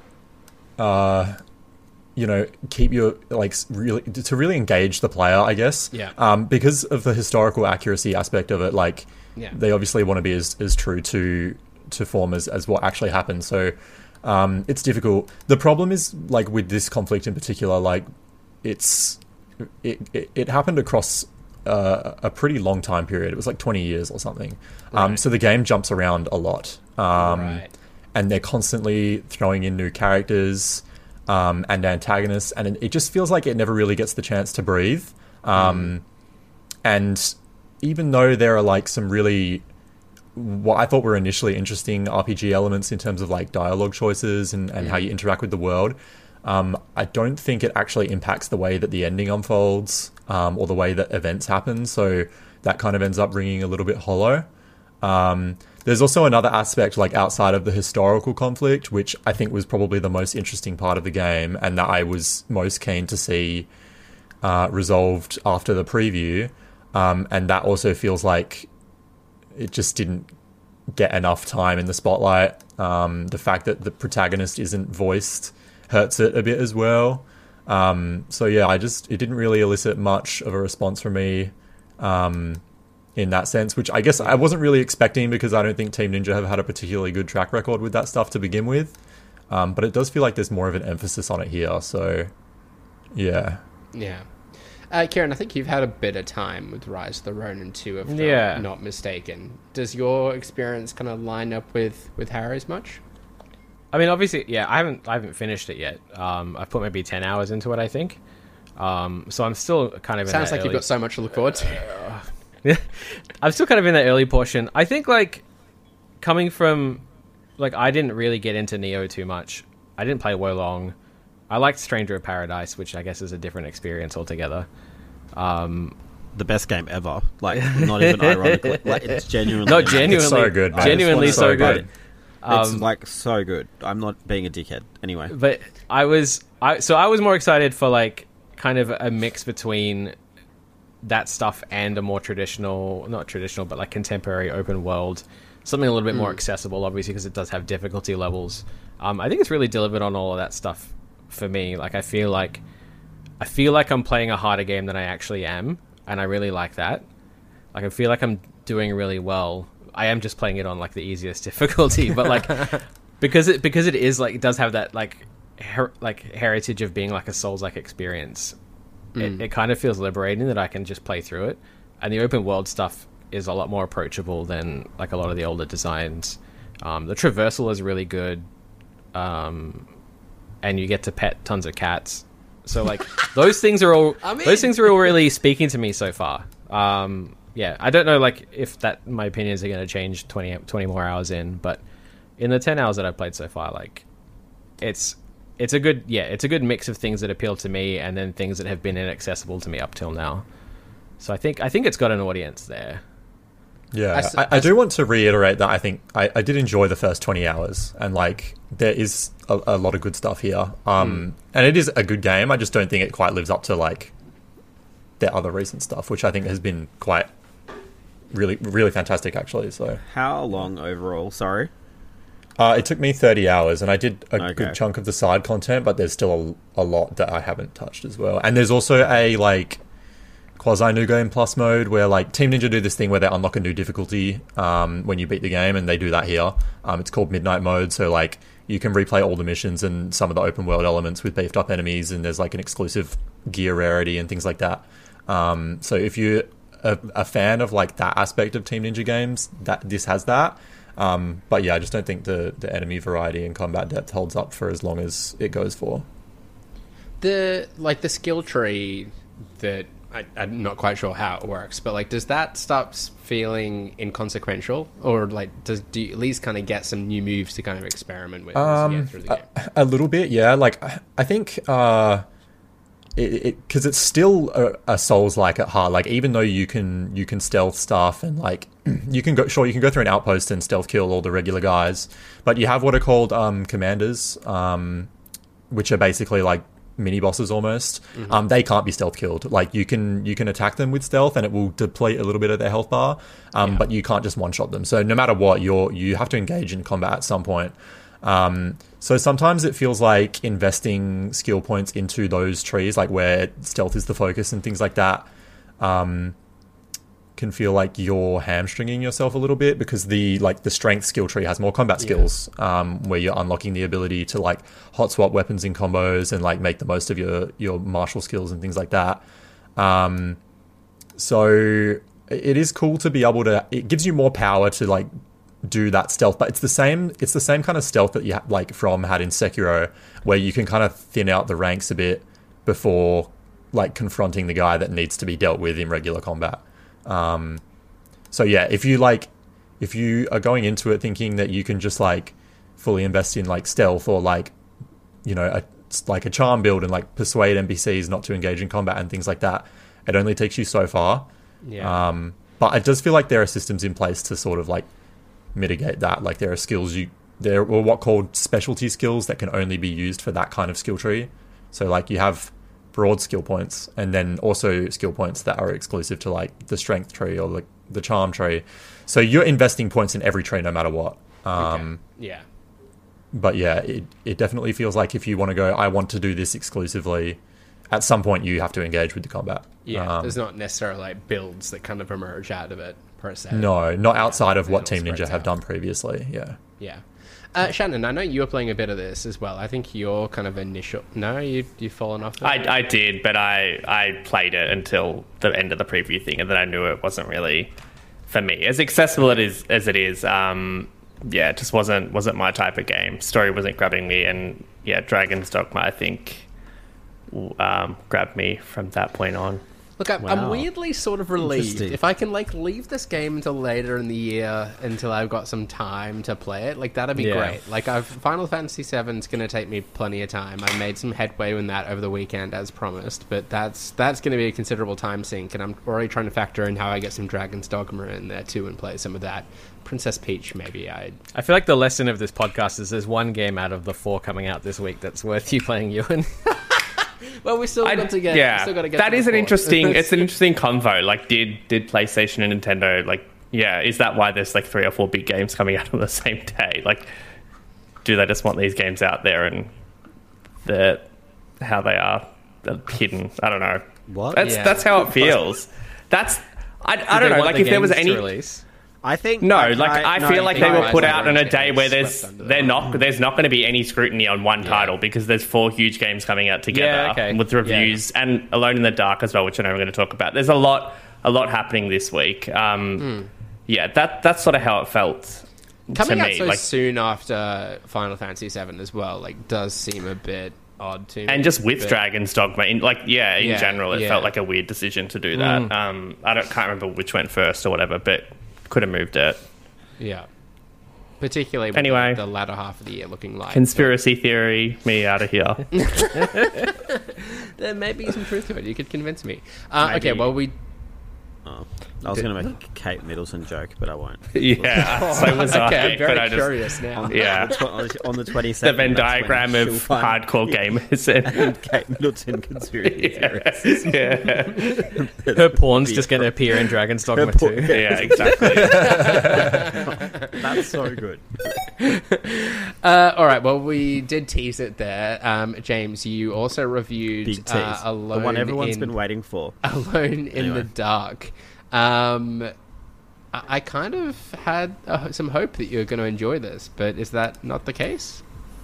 uh you know keep your like really to really engage the player, I guess. Yeah. Um, because of the historical accuracy aspect of it, like yeah. they obviously want to be as, as true to to form as, as what actually happened. So um, it's difficult. The problem is like with this conflict in particular, like it's it it, it happened across uh, a pretty long time period. It was like twenty years or something. Right. Um, so the game jumps around a lot. Um, right. And they're constantly throwing in new characters um, and antagonists, and it just feels like it never really gets the chance to breathe. Um, mm. And even though there are like some really, what I thought were initially interesting R P G elements in terms of like dialogue choices and, and mm. how you interact with the world, um, I don't think it actually impacts the way that the ending unfolds um, or the way that events happen. So that kind of ends up ringing a little bit hollow. Um, there's also another aspect, like outside of the historical conflict, which I think was probably the most interesting part of the game, and that I was most keen to see uh, resolved after the preview. Um, and that also feels like it just didn't get enough time in the spotlight. Um, the fact that the protagonist isn't voiced hurts it a bit as well. Um, so yeah, I just it didn't really elicit much of a response from me. Um, in that sense, which I guess I wasn't really expecting, because I don't think Team Ninja have had a particularly good track record with that stuff to begin with. Um, but it does feel like there's more of an emphasis on it here. So, yeah. Yeah. Uh, Kieran, I think you've had a bit of time with Rise of the Ronin two, if yeah. I'm not mistaken. Does your experience kind of line up with, with Harry's much? I mean, obviously, yeah, I haven't I haven't finished it yet. Um, I've put maybe ten hours into it, I think. Um, so I'm still kind of in Sounds that like early... you've got so much to look forward to. Uh, I'm still kind of in that early portion. I think, like, coming from, like, I didn't really get into Neo too much. I didn't play Wo Long. I liked Stranger of Paradise, which I guess is a different experience altogether. Um, the best game ever. Like, not even ironically. Like, it's genuinely... Not genuinely. It's so good, man. Genuinely so, so good. good. It's, um, like, so good. I'm not being a dickhead. Anyway. But I was... I So I was more excited for, like, kind of a mix between that stuff and a more traditional, not traditional, but like contemporary open world, something a little bit mm. more accessible, obviously, because it does have difficulty levels. Um, I think it's really delivered on all of that stuff for me. Like, I feel like, I feel like I'm playing a harder game than I actually am, and I really like that. Like, I feel like I'm doing really well. I am just playing it on like the easiest difficulty, but like because it because it is like it does have that like her, like heritage of being like a Souls-like experience. It, it kind of feels liberating that I can just play through it, and the open world stuff is a lot more approachable than like a lot of the older designs. Um, the traversal is really good, um, and you get to pet tons of cats. So like those things are all I mean... those things are all really speaking to me so far. Um, yeah, I don't know like if that my opinions are going to change twenty, twenty more hours in, but in the ten hours that I've played so far, like it's. It's a good, yeah, it's a good mix of things that appeal to me and then things that have been inaccessible to me up till now. So I think I think it's got an audience there. Yeah, I, I, I do want to reiterate that I think I, I did enjoy the first twenty hours, and like there is a, a lot of good stuff here. Um, mm. And it is a good game. I just don't think it quite lives up to like their other recent stuff, which I think has been quite really, really fantastic actually. So how long overall? Sorry. Uh, it took me thirty hours, and I did a okay. good chunk of the side content, but there's still a, a lot that I haven't touched as well. And there's also a, like, quasi-new game plus mode where, like, Team Ninja do this thing where they unlock a new difficulty um, when you beat the game, and they do that here. Um, it's called Midnight Mode, so, like, you can replay all the missions and some of the open world elements with beefed up enemies, and there's, like, an exclusive gear rarity and things like that. Um, so if you're a, a fan of, like, that aspect of Team Ninja games, that this has that. Um, but yeah, I just don't think the, the enemy variety and combat depth holds up for as long as it goes for. The like the skill tree that I, I'm not quite sure how it works, but like, does that stop feeling inconsequential, or like, does do you at least kind of get some new moves to kind of experiment with as you Um, get through the game? a, a little bit, yeah. Like, I think uh, it because it, it's still a, a Souls-like at heart. Like, even though you can you can stealth stuff and like you can go, sure, you can go through an outpost and stealth kill all the regular guys, but you have what are called um, commanders, um, which are basically like mini bosses almost. Mm-hmm. Um, they can't be stealth killed. Like, you can you can attack them with stealth and it will deplete a little bit of their health bar, um, yeah. but you can't just one shot them. So no matter what, you're you have to engage in combat at some point. Um, so sometimes it feels like investing skill points into those trees, like where stealth is the focus and things like that, um, can feel like you're hamstringing yourself a little bit, because the like the strength skill tree has more combat skills, yeah. um, where you're unlocking the ability to like hot swap weapons in combos and like make the most of your your martial skills and things like that. Um, so it is cool to be able to. It gives you more power to like do that stealth, but it's the same. It's the same kind of stealth that you ha- like from had in Sekiro, where you can kind of thin out the ranks a bit before like confronting the guy that needs to be dealt with in regular combat. Um, so yeah, if you like, if you are going into it thinking that you can just like fully invest in like stealth or like, you know, a, like a charm build and like persuade N P Cs not to engage in combat and things like that, it only takes you so far. Yeah. Um, but it does feel like there are systems in place to sort of like mitigate that. Like there are skills you, there are what called specialty skills that can only be used for that kind of skill tree. So like you have broad skill points, and then also skill points that are exclusive to like the strength tree or like the charm tree. So you're investing points in every tree no matter what. Um, okay. Yeah. But yeah, it, it definitely feels like if you want to go, I want to do this exclusively, at some point you have to engage with the combat. Yeah, um, there's not necessarily like builds that kind of emerge out of it per se. No, not outside yeah, of what Team spreads Ninja have out. done previously. Yeah. Yeah. Uh, Shannon, I know you were playing a bit of this as well. I think your kind of initial... No, you, you've fallen off there? I, I did, but I, I played it until the end of the preview thing, and then I knew it wasn't really for me. As accessible it is, as it is, um, yeah, it just wasn't wasn't my type of game. Story wasn't grabbing me, and yeah, Dragon's Dogma, I think, um, grabbed me from that point on. Look, I'm, Wow. I'm weirdly sort of relieved. Interesting. If I can, like, leave this game until later in the year, until I've got some time to play it, like, that'd be Yeah. great. Like, I've, Final Fantasy seven's going to take me plenty of time. I made some headway in that over the weekend, as promised, but that's that's going to be a considerable time sink, and I'm already trying to factor in how I get some Dragon's Dogma in there, too, and play some of that. Princess Peach, maybe. I I feel like the lesson of this podcast is there's one game out of the four coming out this week that's worth you playing, Ewan. Well, we still I- got to get. yeah, still got to get that to is the an fourth. interesting. It's an interesting convo. Like, did did PlayStation and Nintendo like? Yeah, is that why there's like three or four big games coming out on the same day? Like, do they just want these games out there and the how they are hidden? I don't know. What? That's Yeah. that's how it feels. That's I, I Did don't they know. want Like, the if there was games to any. release? I think No, I- like I- I no, feel like they no, were I put think out on a it's day where there's swept under the they're rug. not there's not going to be any scrutiny on one title because there's four huge games coming out together Yeah, okay. with reviews and Alone in the Dark as well, which I know we're going to talk about. There's a lot a lot happening this week. Um, Yeah, that that's sort of how it felt Coming to out me. so Like, soon after Final Fantasy seven as well, like, does seem a bit odd to me. and just with but- Dragon's Dogma, in, like yeah, in Yeah, general, it yeah. felt like a weird decision to do that. Um, I don't can't remember which went first or whatever, but could have moved it. Yeah. Particularly with Anyway. the, the latter half of the year looking like. Conspiracy theory, me out of here. There may be some truth to it. You could convince me. Uh, okay, Maybe. well, we... Oh, I was going to make a Kate Middleton joke, but I won't. Yeah, so was I. okay, I'm very but I just, curious now. yeah. On the The twenty-second. Venn that's when diagram she'll of find hardcore gamers. And, Kate Middleton conspiracy yeah, theories. yeah, Her pawn's just going to appear in Dragon's Dogma pawn- two. yeah, exactly. That's so good. Uh, all right, well, we did tease it there. Um, James, you also reviewed Big tease. uh, Alone the one everyone's in, been waiting for. Alone in Anyway. the Dark. Um, I, I kind of had uh, some hope that you were going to enjoy this, but is that not the case?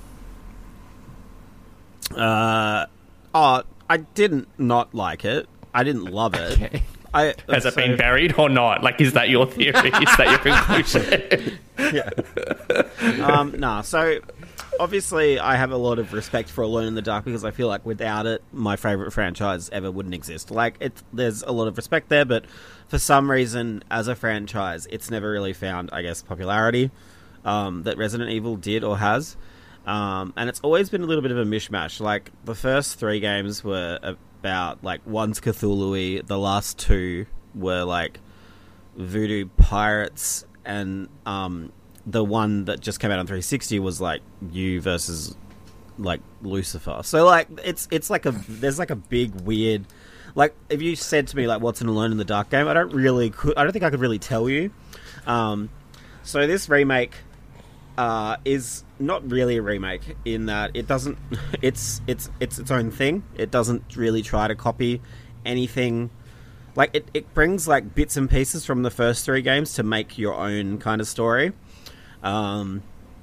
Uh, oh, I didn't not like it. I didn't love it. Okay. I, Has it so- been buried or not? Like, is that your theory? Is that your conclusion? um, nah, so obviously, I have a lot of respect for Alone in the Dark because I feel like without it, my favorite franchise ever wouldn't exist. Like, it's there's a lot of respect there, but for some reason, as a franchise, it's never really found, I guess, popularity um, that Resident Evil did or has. Um, and it's always been a little bit of a mishmash. Like, the first three games were about, like, one's Cthulhu-y, the last two were, like, Voodoo Pirates, and um, the one that just came out on three sixty was, like, you versus, like, Lucifer. So, like, it's it's like a... There's, like, a big, weird... Like, if you said to me, like, what's an Alone in the Dark game, I don't really... I don't think I could really tell you. Um, so this remake... Uh, is not really a remake in that it doesn't. It's it's it's its own thing. It doesn't really try to copy anything. Like it, it brings like bits and pieces from the first three games to make your own kind of story. Um,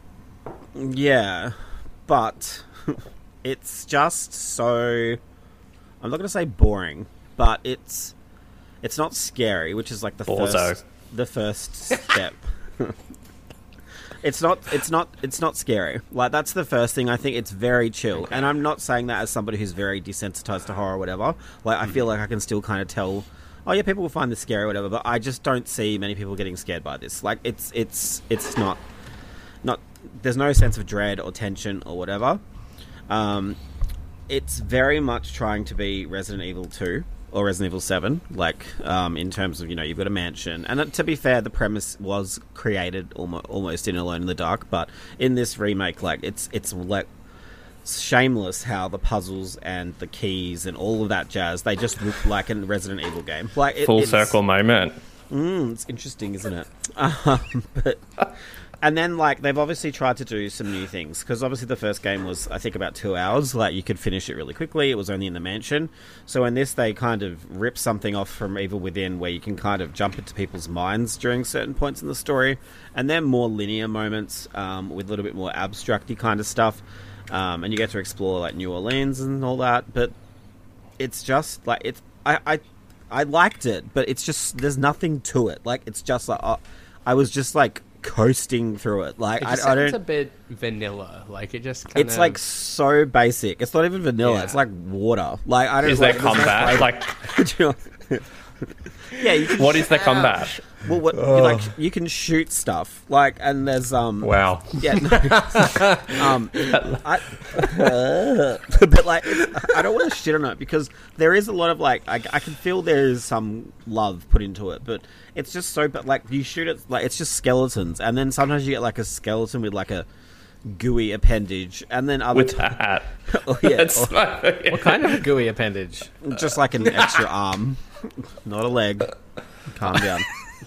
yeah, but it's just so. I'm not going to say boring, but it's it's not scary, which is like the Borzo. first the first step. It's not. It's not. It's not scary. Like that's the first thing. I think it's very chill, and I'm not saying that as somebody who's very desensitized to horror or whatever. Like I feel like I can still kind of tell. Oh yeah, people will find this scary or whatever, but I just don't see many people getting scared by this. Like it's it's it's not not. There's no sense of dread or tension or whatever. Um, it's very much trying to be Resident Evil two. Or Resident Evil seven, like, um, in terms of, you know, you've got a mansion. And uh, to be fair, the premise was created almost, almost in Alone in the Dark, but in this remake, like, it's, it's like, shameless how the puzzles and the keys and all of that jazz, they just look like a Resident Evil game. Like it, Full it's, circle moment. Mm, it's interesting, isn't it? Um, but... And then, like, they've obviously tried to do some new things. Because obviously the first game was, I think, about two hours. Like, you could finish it really quickly. It was only in the mansion. So in this, they kind of rip something off from Evil Within where you can kind of jump into people's minds during certain points in the story. And they're more linear moments um, with a little bit more abstract-y kind of stuff. Um, and you get to explore, like, New Orleans and all that. But it's just, like, it's... I, I, I liked it, but it's just... There's nothing to it. Like, it's just, like... Uh, I was just, like... coasting through it. Like It I, just I sounds don't. a bit vanilla. Like it just. Kind It's of... like so basic. It's not even vanilla. Yeah. It's like water. Like I don't. Is like, there combat? Like, yeah. You can what is the combat? Well, what, you, like you can shoot stuff. Like and there's um. Wow. Yeah. No, um. I, uh, but like, it's, I don't want to shit on it because there is a lot of like I, I can feel there is some love put into it, but it's just so. But like you shoot it like it's just skeletons, and then sometimes you get like a skeleton with like a gooey appendage, and then other With a hat. oh, yeah, That's or not- What kind of gooey appendage? just like an extra arm, not a leg. Calm down.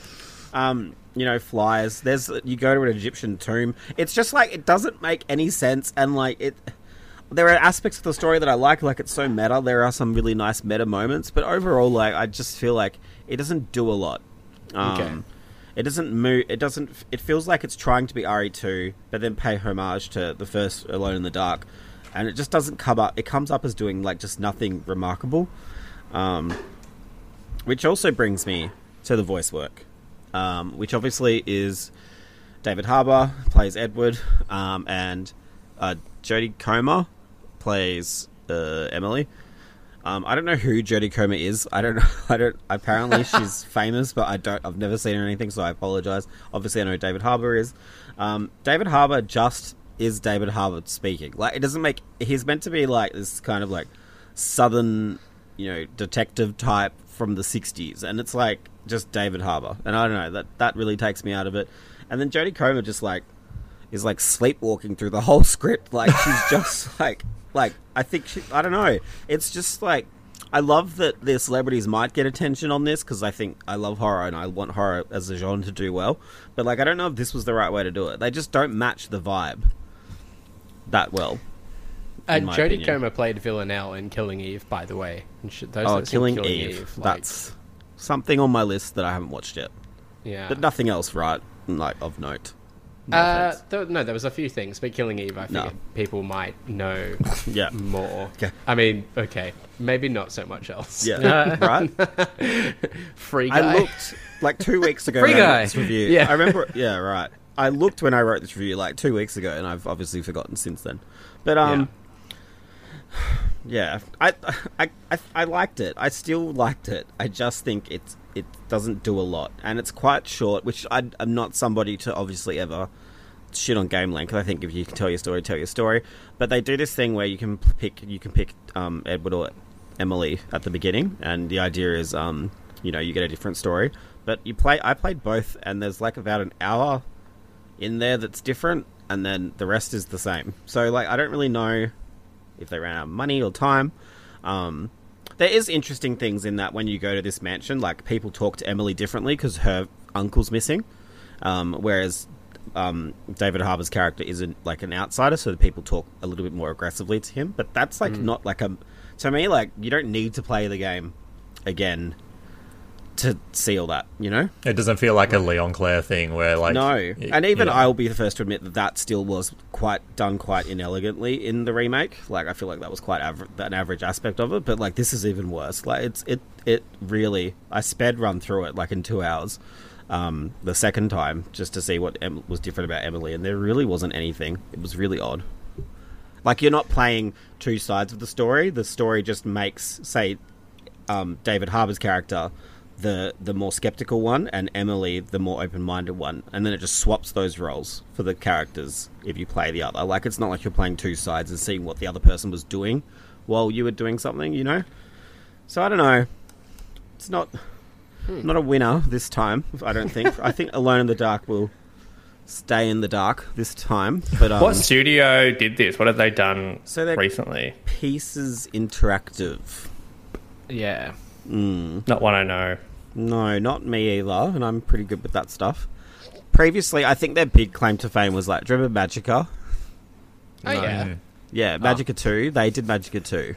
Um, you know, flies. There's you go to an Egyptian tomb. It's just like it doesn't make any sense, and like it. There are aspects of the story that I like. Like it's so meta. There are some really nice meta moments, but overall, like I just feel like it doesn't do a lot. Um, Okay. It doesn't move. It doesn't. It feels like it's trying to be R E two, but then pay homage to the first Alone in the Dark, and it just doesn't come up. It comes up as doing like just nothing remarkable, um, which also brings me to the voice work, um, which obviously is David Harbour plays Edward, um, and uh, Jodie Comer plays uh, Emily. Um, I don't know who Jodie Comer is. I don't know. I don't. Apparently, she's famous, but I don't. I've never seen her in anything, so I apologize. Obviously, I know who David Harbour is. Um, David Harbour just is David Harbour speaking. Like, it doesn't make. He's meant to be like this kind of like southern, you know, detective type from the sixties, and it's like just David Harbour. And I don't know. That that really takes me out of it. And then Jodie Comer just like is like sleepwalking through the whole script. Like she's just like. Like, I think, she, I don't know, it's just like, I love that the celebrities might get attention on this, because I think I love horror, and I want horror as a genre to do well, but like, I don't know if this was the right way to do it. They just don't match the vibe that well. Uh, in my Jodie opinion. Comer played Villanelle in Killing Eve, by the way. And sh- those Oh, that seen Killing, Eve, like, that's something on my list that I haven't watched yet. yeah. But nothing else, right, like, of note. No Uh, offense. th- no, there was a few things, but Killing Eve, I No. figured people might know Yeah. more. Okay. I mean, okay, maybe not so much else. Yeah, right? Free Guy. I looked like two weeks ago. Free when I Guy. did this review. Yeah. I remember. Yeah, right. I looked when I wrote this review like two weeks ago, and I've obviously forgotten since then. But um, yeah, I, I I I liked it. I still liked it. I just think it's it doesn't do a lot, and it's quite short. Which I, I'm not somebody to obviously ever shit on game length. I think if you can tell your story, tell your story. But they do this thing where you can pick you can pick um, Edward or Emily at the beginning, and the idea is um, you know, you get a different story. But you play. I played both, and there's like about an hour in there that's different, and then the rest is the same. So like, I don't really know if they ran out of money or time. Um, there is interesting things in that when you go to this mansion, like people talk to Emily differently because her uncle's missing, um, whereas um, David Harbour's character isn't like an outsider, so the people talk a little bit more aggressively to him. But that's like mm. not like a to me like you don't need to play the game again to see all that, you know? It doesn't feel like a Leon Claire thing where, like... No. It, and even yeah. I'll be the first to admit that that still was quite done quite inelegantly in the remake. Like, I feel like that was quite aver- an average aspect of it, but, like, this is even worse. Like, it's it it really... I sped run through it, like, in two hours um, the second time, just to see what em- was different about Emily, and there really wasn't anything. It was really odd. Like, you're not playing two sides of the story. The story just makes, say, um, David Harbour's character... the the more skeptical one, and Emily the more open-minded one, and then it just swaps those roles for the characters if you play the other. Like, it's not like you're playing two sides and seeing what the other person was doing while you were doing something, you know? So I don't know, it's not hmm. not a winner this time, I don't think. I think Alone in the Dark will stay in the dark this time. But um, what studio did this? What have they done so recently? Pieces Interactive. Yeah. Mm. Not one I know. No, not me either, and I'm pretty good with that stuff. Previously, I think their big claim to fame was like, do you remember Magicka? Oh, no. yeah. Yeah, Magicka oh. two. They did Magicka two.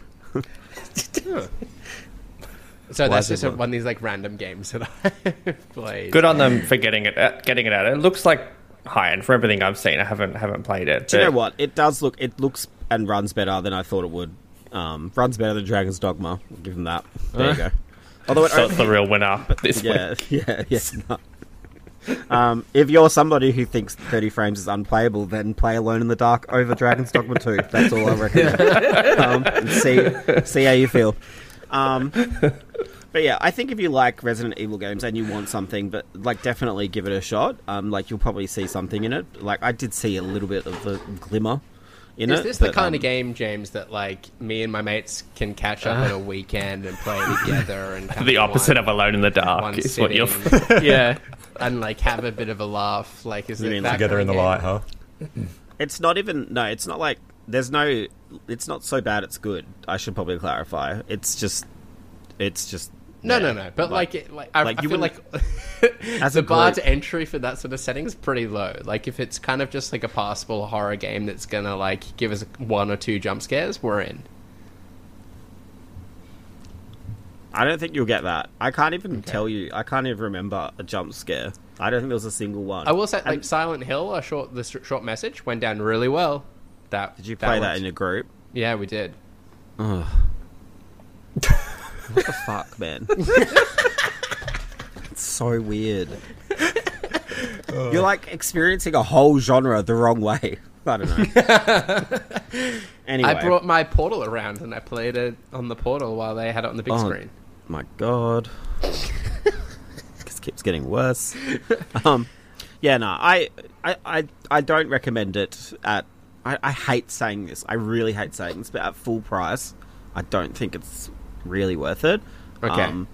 So that's just a, one of these like random games that I've played. Good on them for getting it, uh, getting it out. It looks like high end for everything I've seen. I haven't haven't played it. Do you know what? It does look. It looks and runs better than I thought it would. Um, runs better than Dragon's Dogma. I'll give them that. There uh, you go. Although it so it's the real winner this yeah, week. Yeah, yeah, yeah. Um, if you're somebody who thinks thirty frames is unplayable, then play Alone in the Dark over Dragon's Dogma two. That's all I recommend. um, and see, see how you feel. Um, but yeah, I think if you like Resident Evil games and you want something, but like definitely give it a shot. Um, like you'll probably see something in it. Like I did see a little bit of the glimmer. In Is it, this but, the kind um, of game, James, that like me and my mates can catch up uh, on a weekend and play together? And kind the of opposite one, of Alone in the Dark is what you're. Yeah, and like have a bit of a laugh. Like, is You it mean that Together in kind the of light, game? huh? It's not even. No, it's not like. There's no. It's not so bad. It's good. I should probably clarify. It's just. It's just. No, there. no, no. But like, it, like, I, like I you feel like as the a bar group- to entry for that sort of setting is pretty low. Like, if it's kind of just like a passable horror game that's gonna like give us one or two jump scares, we're in. I don't think you'll get that. I can't even Okay. tell you. I can't even remember a jump scare. I don't think there was a single one. I will say, like And Silent Hill, a short the sh- short message went down really well. That did you play that, worked. in your group? Yeah, we did. Ugh. What the fuck, man? It's so weird. You're like experiencing a whole genre the wrong way. I don't know. Anyway, I brought my Portal around and I played it on the Portal while they had it on the big Oh. screen. my god, this keeps getting worse. Um, yeah, no, I, I, I, I don't recommend it at. I, I hate saying this. I really hate saying this, but at full price, I don't think it's really worth it. Okay. Um,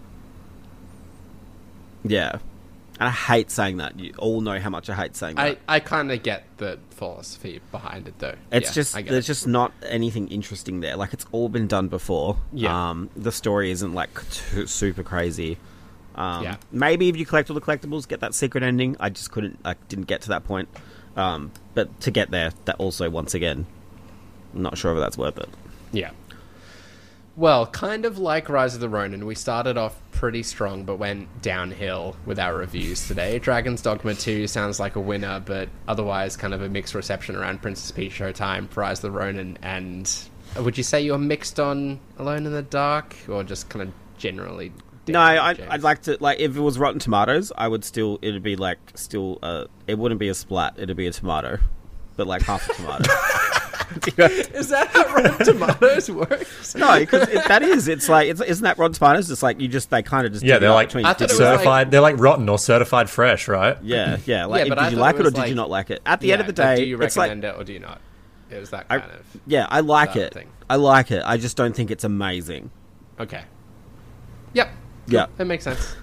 yeah. And I hate saying that. You all know how much I hate saying that. I, I kind of get the philosophy behind it, though. It's Yeah, just I get there's it. just not anything interesting there. Like it's all been done before. Yeah. Um, the story isn't like too, super crazy. Um, Yeah. Maybe if you collect all the collectibles, get that secret ending. I just couldn't. I didn't get to that point. Um, but to get there, that also once again, I'm not sure if that's worth it. Yeah. Well, kind of like Rise of the Ronin, we started off pretty strong but went downhill with our reviews today. Dragon's Dogma two sounds like a winner, but otherwise kind of a mixed reception around Princess Peach Showtime, Rise of the Ronin, and would you say you're mixed on Alone in the Dark, or just kind of generally No, I, I'd like to like if it was Rotten Tomatoes, I would still it'd be like still uh it wouldn't be a splat, it'd be a tomato, but like half a tomato. Is that how Rotten Tomatoes works? No, because that is it's like it's, isn't that Rotten Tomatoes? It's like you just they kind of just Yeah, divvy they're up like between I thought it was certified. like- they're like rotten or certified fresh, right? yeah, yeah. Like, Yeah, but did I you thought like it it or was did you like- not like it? At the Yeah, end of the like, day, do you it's like recommend it or do you not? It was that I, kind of yeah, I like uh, it. thing. I like it. I just don't think it's amazing. Okay. Yep. Yeah. That makes sense.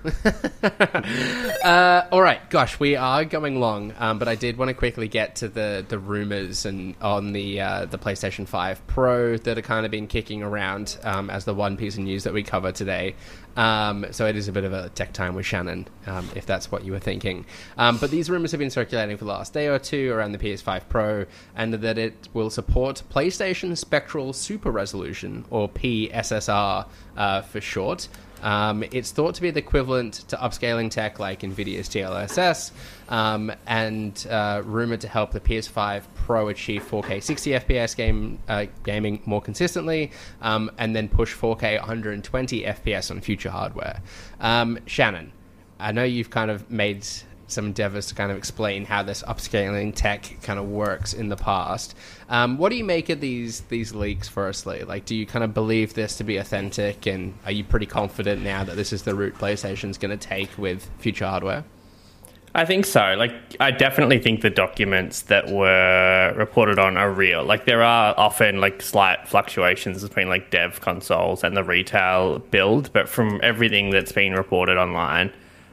uh, all right, gosh, we are going long, um, but I did want to quickly get to the, the rumors and on the uh, the PlayStation five Pro that are kind of been kicking around um, as the one piece of news that we cover today. Um, so it is a bit of a tech time with Shannon, um, if that's what you were thinking. Um, but these rumors have been circulating for the last day or two around the P S five Pro, and that it will support PlayStation Spectral Super Resolution, or P S S R uh, for short. Um, it's thought to be the equivalent to upscaling tech like NVIDIA's D L S S, um, and uh, rumored to help the P S five Pro achieve four K sixty F P S game uh, gaming more consistently, um, and then push four K one hundred twenty F P S on future hardware. Um, Shannon, I know you've kind of made some endeavors to kind of explain how this upscaling tech kind of works in the past. Um, what do you make of these these leaks, firstly? Like, do you kind of believe this to be authentic, and are you pretty confident now that this is the route PlayStation's going to take with future hardware? I think so. Like, I definitely think the documents that were reported on are real. Like, there are often like slight fluctuations between like dev consoles and the retail build, but from everything that's been reported online,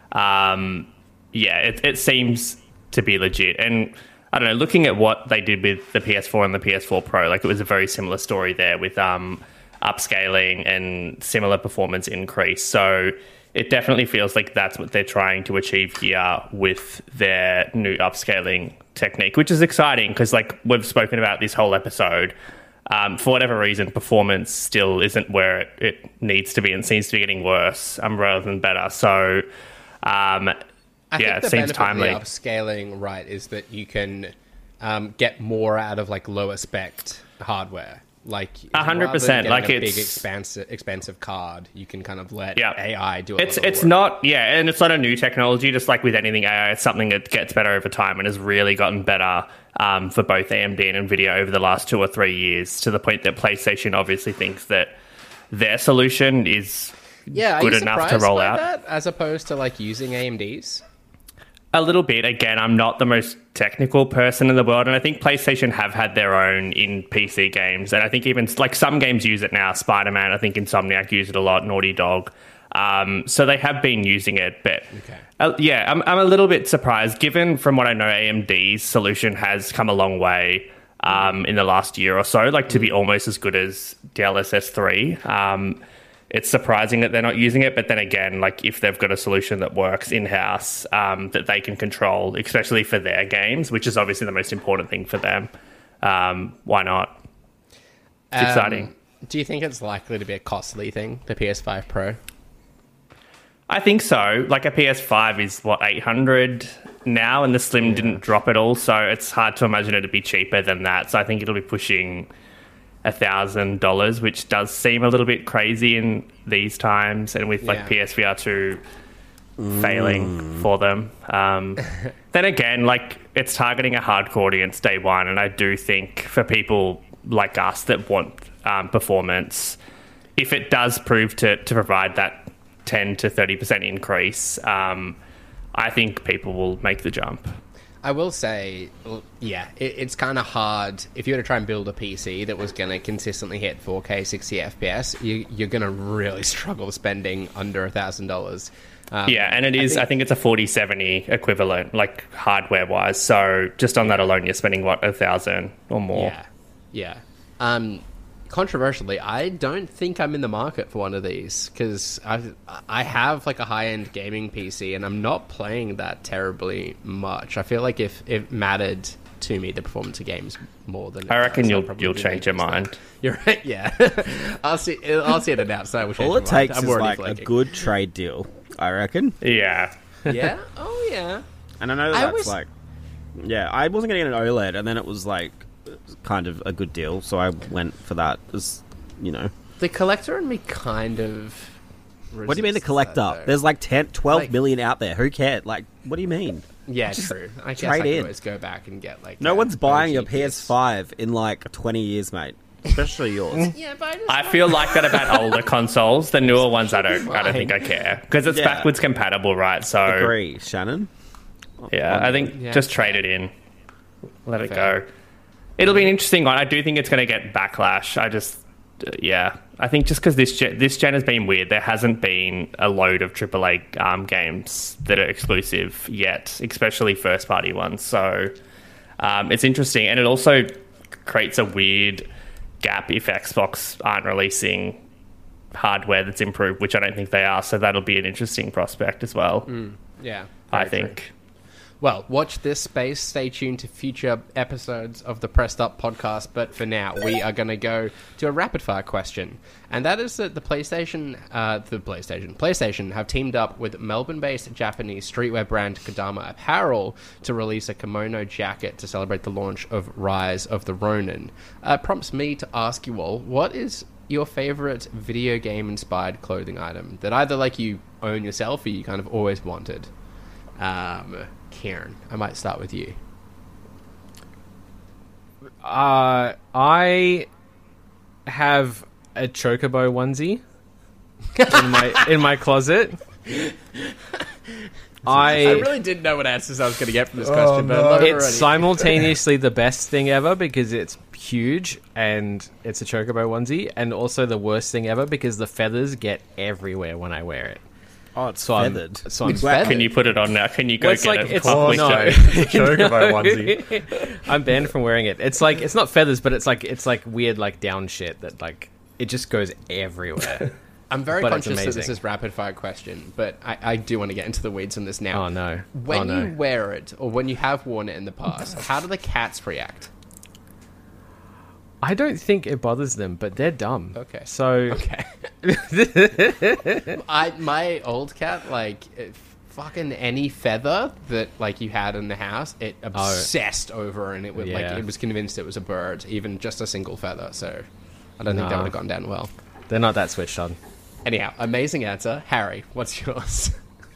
um, yeah, it, it seems to be legit. And I don't know, looking at what they did with the P S four and the P S four Pro, like it was a very similar story there with um, upscaling and similar performance increase. So it definitely feels like that's what they're trying to achieve here with their new upscaling technique, which is exciting because, like we've spoken about this whole episode, um, for whatever reason, performance still isn't where it, it needs to be and seems to be getting worse um, rather than better. So, um, I yeah, think the it seems benefit timely. of the upscaling, right, is that you can um, get more out of like lower spec hardware. Like A hundred percent, rather than like getting a it's- big expensive expensive card, you can kind of let Yeah. A I do a It's lot of it's work. not yeah, and it's not a new technology. Just like with anything A I, it's something that gets better over time and has really gotten better um, for both A M D and Nvidia over the last two or three years. To the point that PlayStation obviously thinks that their solution is yeah, are good you enough to surprised roll by out. that, as opposed to like using A M Ds. A little bit. Again, I'm not the most technical person in the world, and I think PlayStation have had their own in P C games, and I think even like some games use it now. Spider-Man, I think Insomniac use it a lot. Naughty Dog, um, so they have been using it. But Okay. uh, yeah, I'm I'm a little bit surprised, given from what I know, A M D's solution has come a long way um, in the last year or so, like to be almost as good as D L S S three. Um, It's surprising that they're not using it, but then again, like if they've got a solution that works in-house um, that they can control, especially for their games, which is obviously the most important thing for them, um, why not? It's Um, exciting. Do you think it's likely to be a costly thing, the P S five Pro? I think so. Like a P S five is what eight hundred now, and the Slim didn't drop at all, so it's hard to imagine it'd be cheaper than that. So I think it'll be pushing a thousand dollars, which does seem a little bit crazy in these times, and with like Yeah. P S V R two failing for them. Um, then again, like it's targeting a hardcore audience day one, and I do think for people like us that want um, performance, if it does prove to to provide that ten to thirty percent increase, um, I think people will make the jump. I will say, l- yeah, it, it's kind of hard. If you were to try and build a P C that was going to consistently hit four K sixty F P S, you, you're going to really struggle spending under a thousand dollars. Um, Yeah, and it is, I think, it's a forty seventy equivalent, like hardware wise. So just on that alone, you're spending what, a thousand or more. Yeah, yeah. Um, controversially, I don't think I'm in the market for one of these because I I have like a high end gaming P C and I'm not playing that terribly much. I feel like if it mattered to me, the performance of games more than it I reckon does, I'd you'll probably you'll be change your making stuff. mind. You're right. Yeah, I'll see. I'll see it announced. I will change All my it takes mind. I'm is already like flaking. a good trade deal, I reckon. Yeah. Yeah. Oh yeah. And I know I that's was- like, yeah, I wasn't going to get an OLED, and then it was like kind of a good deal, so I went for that. As you know, The collector in me kind of What do you mean to resists collect that, up? though. There's like ten, twelve Like- million out there. Who cares? Like, what do you mean? Yeah, true. I guess I trade could in. always go back and get like. No uh, one's buying O G your P S five in like twenty years, mate. Especially yours. Yeah, but I just I feel like that about older consoles. The newer ones, I don't. I don't think I care because it's Yeah. backwards compatible, right? So Agree, Shannon. yeah, I think Yeah. just trade it in, let it Fair. go. It'll be an interesting one. I do think it's going to get backlash. I just, uh, yeah, I think just because this gen, this gen has been weird. There hasn't been a load of triple A um, games that are exclusive yet, especially first party ones. So um, it's interesting, and it also creates a weird gap if Xbox aren't releasing hardware that's improved, which I don't think they are. So that'll be an interesting prospect as well. yeah, I very true. think. Well, watch this space. Stay tuned to future episodes of the Pressed Up podcast. But for now, we are going to go to a rapid fire question, and that is that the PlayStation, uh, the PlayStation, PlayStation have teamed up with Melbourne-based Japanese streetwear brand Kodama Apparel to release a kimono jacket to celebrate the launch of Rise of the Ronin. Uh, prompts me to ask you all, what is your favorite video game-inspired clothing item that either like you own yourself or you kind of always wanted? Um, Kieran, I might start with you. Uh, I have a chocobo onesie in my in my closet. I, I really didn't know what answers I was going to get from this question, but I no. love it it's already. simultaneously the best thing ever because it's huge and it's a chocobo onesie, and also the worst thing ever because the feathers get everywhere when I wear it. Oh, it's So I'm, feathered. so I'm It's feathered. Can you put it on now? Can you go Well, it's get like- it? it's- properly no. shown? Chocobo onesie. I'm banned from wearing it. It's like it's not feathers, but it's like it's like weird like down shit that like it just goes everywhere. I'm very but it's conscious that this amazing. is rapid fire question, but I, I do want to get into the weeds on this now. Oh no! When oh, no. you wear it, or when you have worn it in the past, how do the cats react? I don't think it bothers them, but they're dumb. Okay. So Okay. I my old cat, like, it, fucking any feather that like you had in the house, it obsessed over, and it would like Yeah. it was convinced it was a bird, even just a single feather. So I don't think that Nah. would have gone down well. they're not that switched on. Anyhow, amazing answer, Harry. What's yours?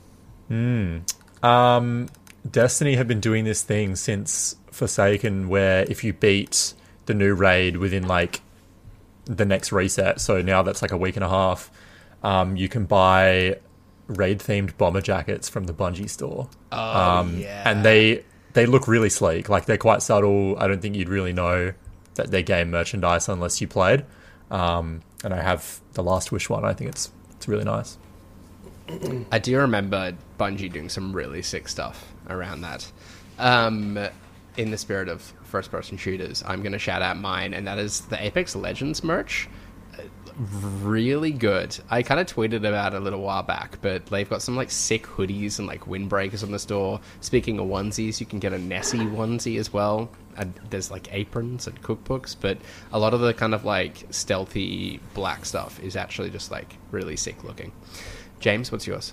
Um, Destiny have been doing this thing since Forsaken, where if you beat the new raid within like the next reset, so now that's like a week and a half, um, you can buy raid-themed bomber jackets from the Bungie store. Oh, um, yeah. and they they look really sleek. Like they're quite subtle. I don't think you'd really know that they're game merchandise unless you played. Um, and I have the Last Wish one. I think it's it's really nice. I do remember Bungie doing some really sick stuff around that. Um, in the spirit of first-person shooters, I'm going to shout out mine, and that is the Apex Legends merch. Uh, Really good. I kind of tweeted about it a little while back, but they've got some like sick hoodies and like windbreakers on the store. Speaking of onesies, you can get a Nessie onesie as well. And there's like aprons and cookbooks, but a lot of the kind of like stealthy black stuff is actually just like really sick looking. James, what's yours?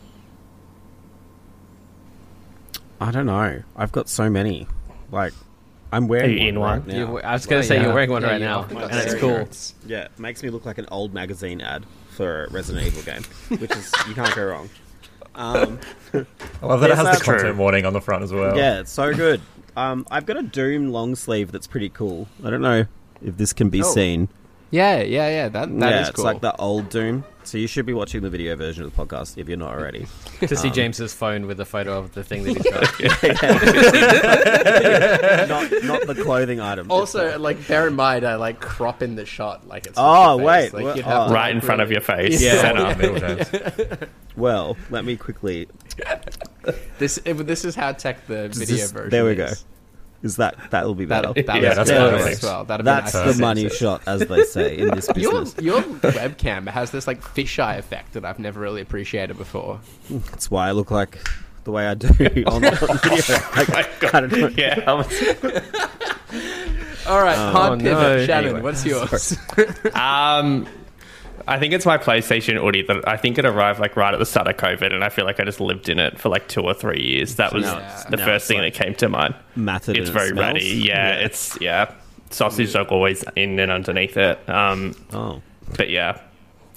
I don't know. I've got so many. Like, I'm Are wearing you in one one? right now. You- I was going Well, to say yeah. you're wearing one Yeah, right you now, often and got it's those cool. shirts. Yeah, it makes me look like an old magazine ad for a Resident Evil game, which is, you can't go wrong. Um, I love that Yes, it has that's the content true. warning on the front as well. yeah, it's so good. Um, I've got a Doom long sleeve that's pretty cool. I don't know if this can be Oh. seen. Yeah, yeah, yeah. That that yeah, is it's cool. like the old Doom. So you should be watching the video version of the podcast if you're not already. To see Um, James's phone with a photo of the thing that he's got. not, not the clothing item. just Also, the- like, bear in mind, I like crop in the shot, like it's. Oh, your wait, face. Like, what- you'd have oh. to, Right like, in front of really- your face. Yeah. Set Oh, up. middle James. well, let me quickly. This if, this is how tech the Does video this- version. there we go. is. Is that that'll be That'll, better? that'll Yeah, be that's better perfect. as well. That'll That's be the nice. money shot, as they say in this Your business. your webcam has this like fisheye effect that I've never really appreciated before. That's why I look like the way I do on the video. Like, I don't know. Yeah. I was- All right, hard Oh, pivot. no. Shannon, Anyway. what's yours? Um, I think it's my PlayStation hoodie that I think it arrived like right at the start of COVID, and I feel like I just lived in it for like two or three years. That was No, it's- the no, first it's thing like that came to mind. matted It's and it very smells. ratty. Yeah, it's yeah. Sausage dog always in and underneath it. Um, Oh, but yeah,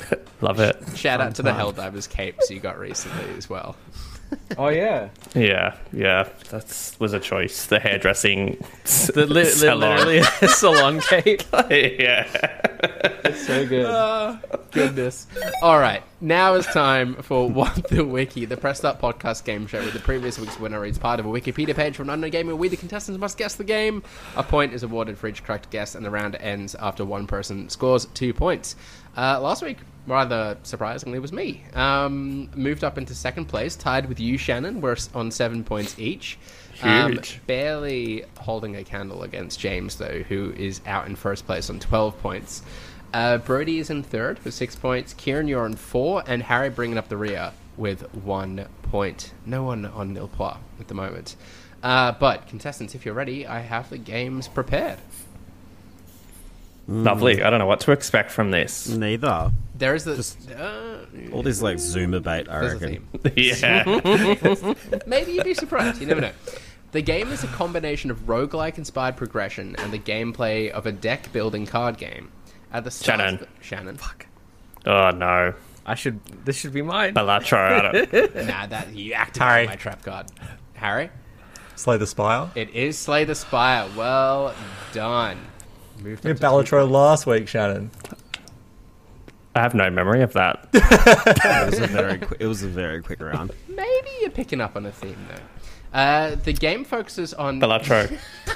Love it. Shout out to the Helldivers capes you got recently as well. Oh yeah, Yeah, yeah. That was a choice. The hairdressing the li- li- salon. literally a salon cape. yeah. It's so good. Oh, goodness. All right, now it's time for What the Wiki, the Press Start podcast game show where the previous week's winner reads part of a Wikipedia page from an unknown game where we, the contestants, must guess the game. A point is awarded for each correct guess, and the round ends after one person scores two points. Uh, last week, rather surprisingly, was me. Um, moved up into second place, tied with you, Shannon. We're on seven points each. Um, Huge. barely holding a candle against James, though, who is out in first place on twelve points. Uh, Brody is in third with six points. Kieran, you're on four, and Harry bringing up the rear with one point. No one on nil point at the moment. Uh, but, contestants, if you're ready, I have the games prepared. Lovely. I don't know what to expect from this. Neither. There is the... Just- uh, All this like Zoomer bait, I there's a reckon. theme. Yeah. Maybe you'd be surprised. You never know. The game is a combination of roguelike-inspired progression and the gameplay of a deck-building card game. At the start Shannon. Of, Shannon. Fuck. Oh, no. I should. This should be mine. Balatro. I don't... Nah, that you activated Harry. my trap card. Harry? Slay the Spire. It is Slay the Spire. Well done. Moved We up had to two Balatro last week, Shannon. I have no memory of that. It was a very, qu- it was a very quick round. Maybe you're picking up on a theme, though. Uh, the game focuses on... Balatro.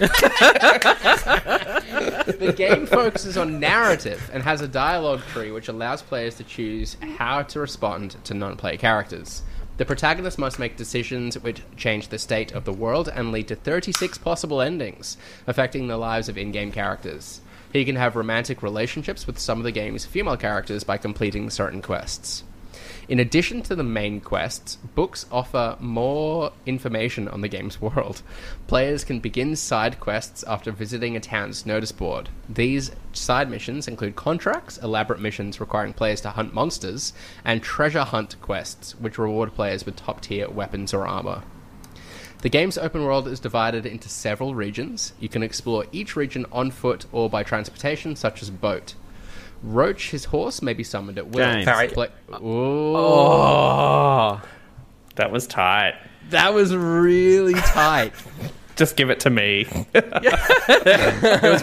The game focuses on narrative and has a dialogue tree which allows players to choose how to respond to non-player characters. The protagonist must make decisions which change the state of the world and lead to thirty-six possible endings, affecting the lives of in-game characters. He can have romantic relationships with some of the game's female characters by completing certain quests. In addition to the main quests, books offer more information on the game's world. Players can begin side quests after visiting a town's notice board. These side missions include contracts, elaborate missions requiring players to hunt monsters, and treasure hunt quests, which reward players with top-tier weapons or armor. The game's open world is divided into several regions. You can explore each region on foot or by transportation, such as boat. Roach, his horse, may be summoned at will. James. Harry. Play- Ooh. Oh, That was tight. That was really tight. Just give it to me. it was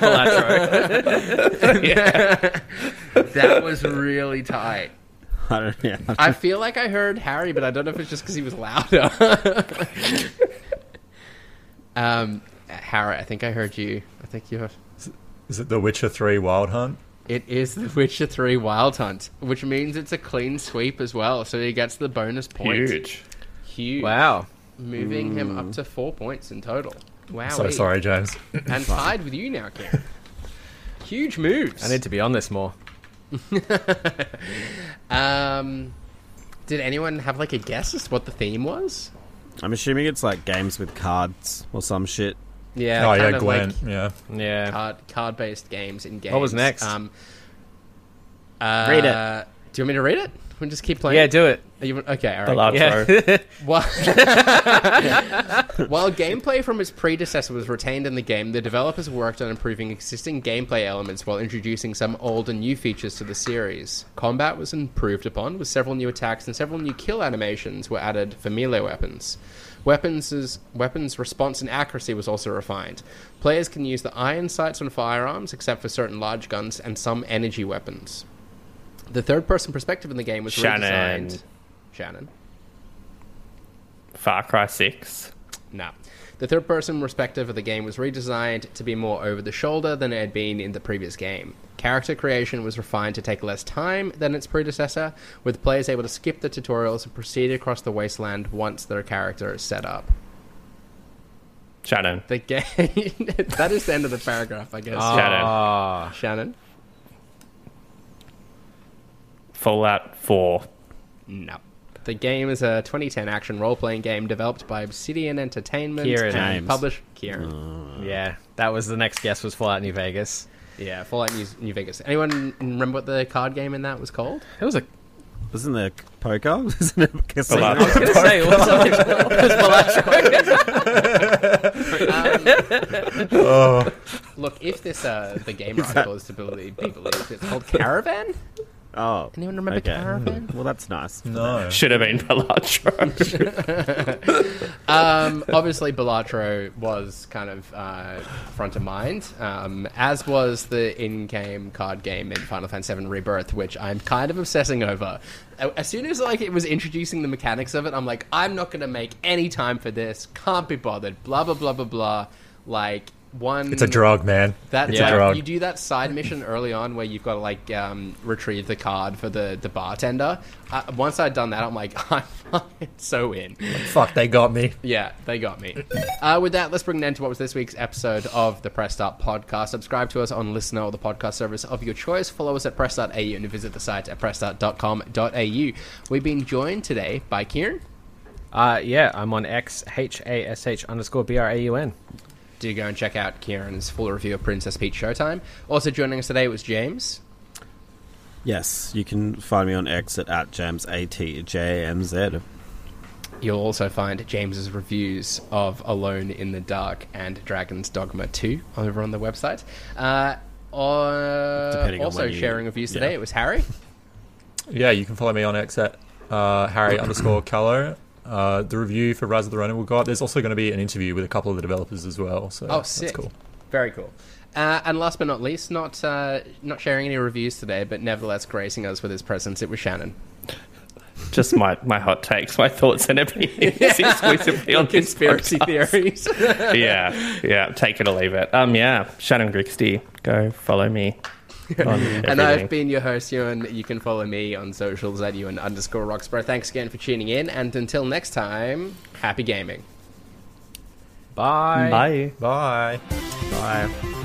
Balatro. That was really tight. I don't know. I feel like I heard Harry, but I don't know if it's just because he was louder. um, Harry, I think I heard you. I think you have... Is it The Witcher three Wild Hunt? It is the Witcher three Wild Hunt, which means it's a clean sweep as well, so he gets the bonus point. Huge. Huge. Wow. Moving him up to four points in total. Wow. So sorry, James. And tied with you now, Kieran. Huge moves. I need to be on this more. um, did anyone have like a guess as to what the theme was? I'm assuming it's like games with cards or some shit. Yeah. Oh, kind yeah, of Gwen. like yeah. Yeah. card card based games in games. What was next? Um, uh, Read it. Do you want me to read it? We just keep playing. Yeah, do it. Are you, okay, all right. Balatro. Yeah. While, while gameplay from its predecessor was retained in the game, the developers worked on improving existing gameplay elements while introducing some old and new features to the series. Combat was improved upon, with several new attacks and several new kill animations were added for melee weapons. Weapons' weapons response and accuracy was also refined. Players can use the iron sights on firearms, except for certain large guns and some energy weapons. The third-person perspective in the game was Shannon. redesigned. Shannon. Far Cry six. No. The third-person perspective of the game was redesigned to be more over-the-shoulder than it had been in the previous game. Character creation was refined to take less time than its predecessor, with players able to skip the tutorials and proceed across the wasteland once their character is set up. Shannon. The game... that is the end of the paragraph, I guess. Shannon. Oh. Shannon? Fallout four. No. The game is a twenty ten action role-playing game developed by Obsidian Entertainment Kieran. and James. published... Kieran. Yeah, that was the next guess was Fallout New Vegas. Yeah, Fallout New, New Vegas. Anyone remember what the card game in that was called? It was a... Isn't there poker? Isn't it casino? Balatro. I was going to say, it was, it was Balatro. Oh, Look, if this uh, the game article is to believe, be believed, it's called Caravan. Oh, Anyone remember okay. Caravan? Well, that's nice. No. Should have been Balatro. Um, obviously, Balatro was kind of uh, front of mind, um, as was the in-game card game in Final Fantasy seven Rebirth, which I'm kind of obsessing over. As soon as like it was introducing the mechanics of it, I'm like, I'm not going to make any time for this. Can't be bothered. Blah blah blah blah blah. Like one. It's a drug, man. That it's like, a drug. you do that side mission early on where you've got to like um, retrieve the card for the the bartender. Uh, once I'd done that, I'm like, I'm fucking so in. Fuck, they got me. Yeah, they got me. Uh, with that, let's bring an end to what was this week's episode of the Press Start podcast. Subscribe to us on Listener or the podcast service of your choice. Follow us at press dot a u and visit the site at press start dot com dot a u. We've been joined today by Kieran. Uh, yeah, I'm on X, H A S H underscore B R A U N. Do go and check out Kieran's full review of Princess Peach Showtime. Also joining us today was James. Yes, you can find me on X at, at James A T J M Z. You'll also find James's reviews of Alone in the Dark and Dragon's Dogma two over on the website. Uh, uh, Depending on also when you- sharing reviews yeah. today, it was Harry. Yeah, you can follow me on X at uh, Harry underscore Callow. Uh, the review for Rise of the Ronin we got. There's also going to be an interview with a couple of the developers as well. So Oh, sick. that's cool. Very cool. Uh, and last but not least, not uh, not sharing any reviews today, but nevertheless gracing us with his presence, it was Shannon. Just my, my hot takes, my thoughts and opinions exclusively on this Conspiracy podcast. theories. Yeah, yeah, take it or leave it. Um, yeah, Shannon Grixty, go follow me. On And everything. I've been your host, Ewan. You can follow me on socials at Ewan underscore Roxborough. Thanks again for tuning in, and until next time, happy gaming. Bye. Bye. Bye. Bye.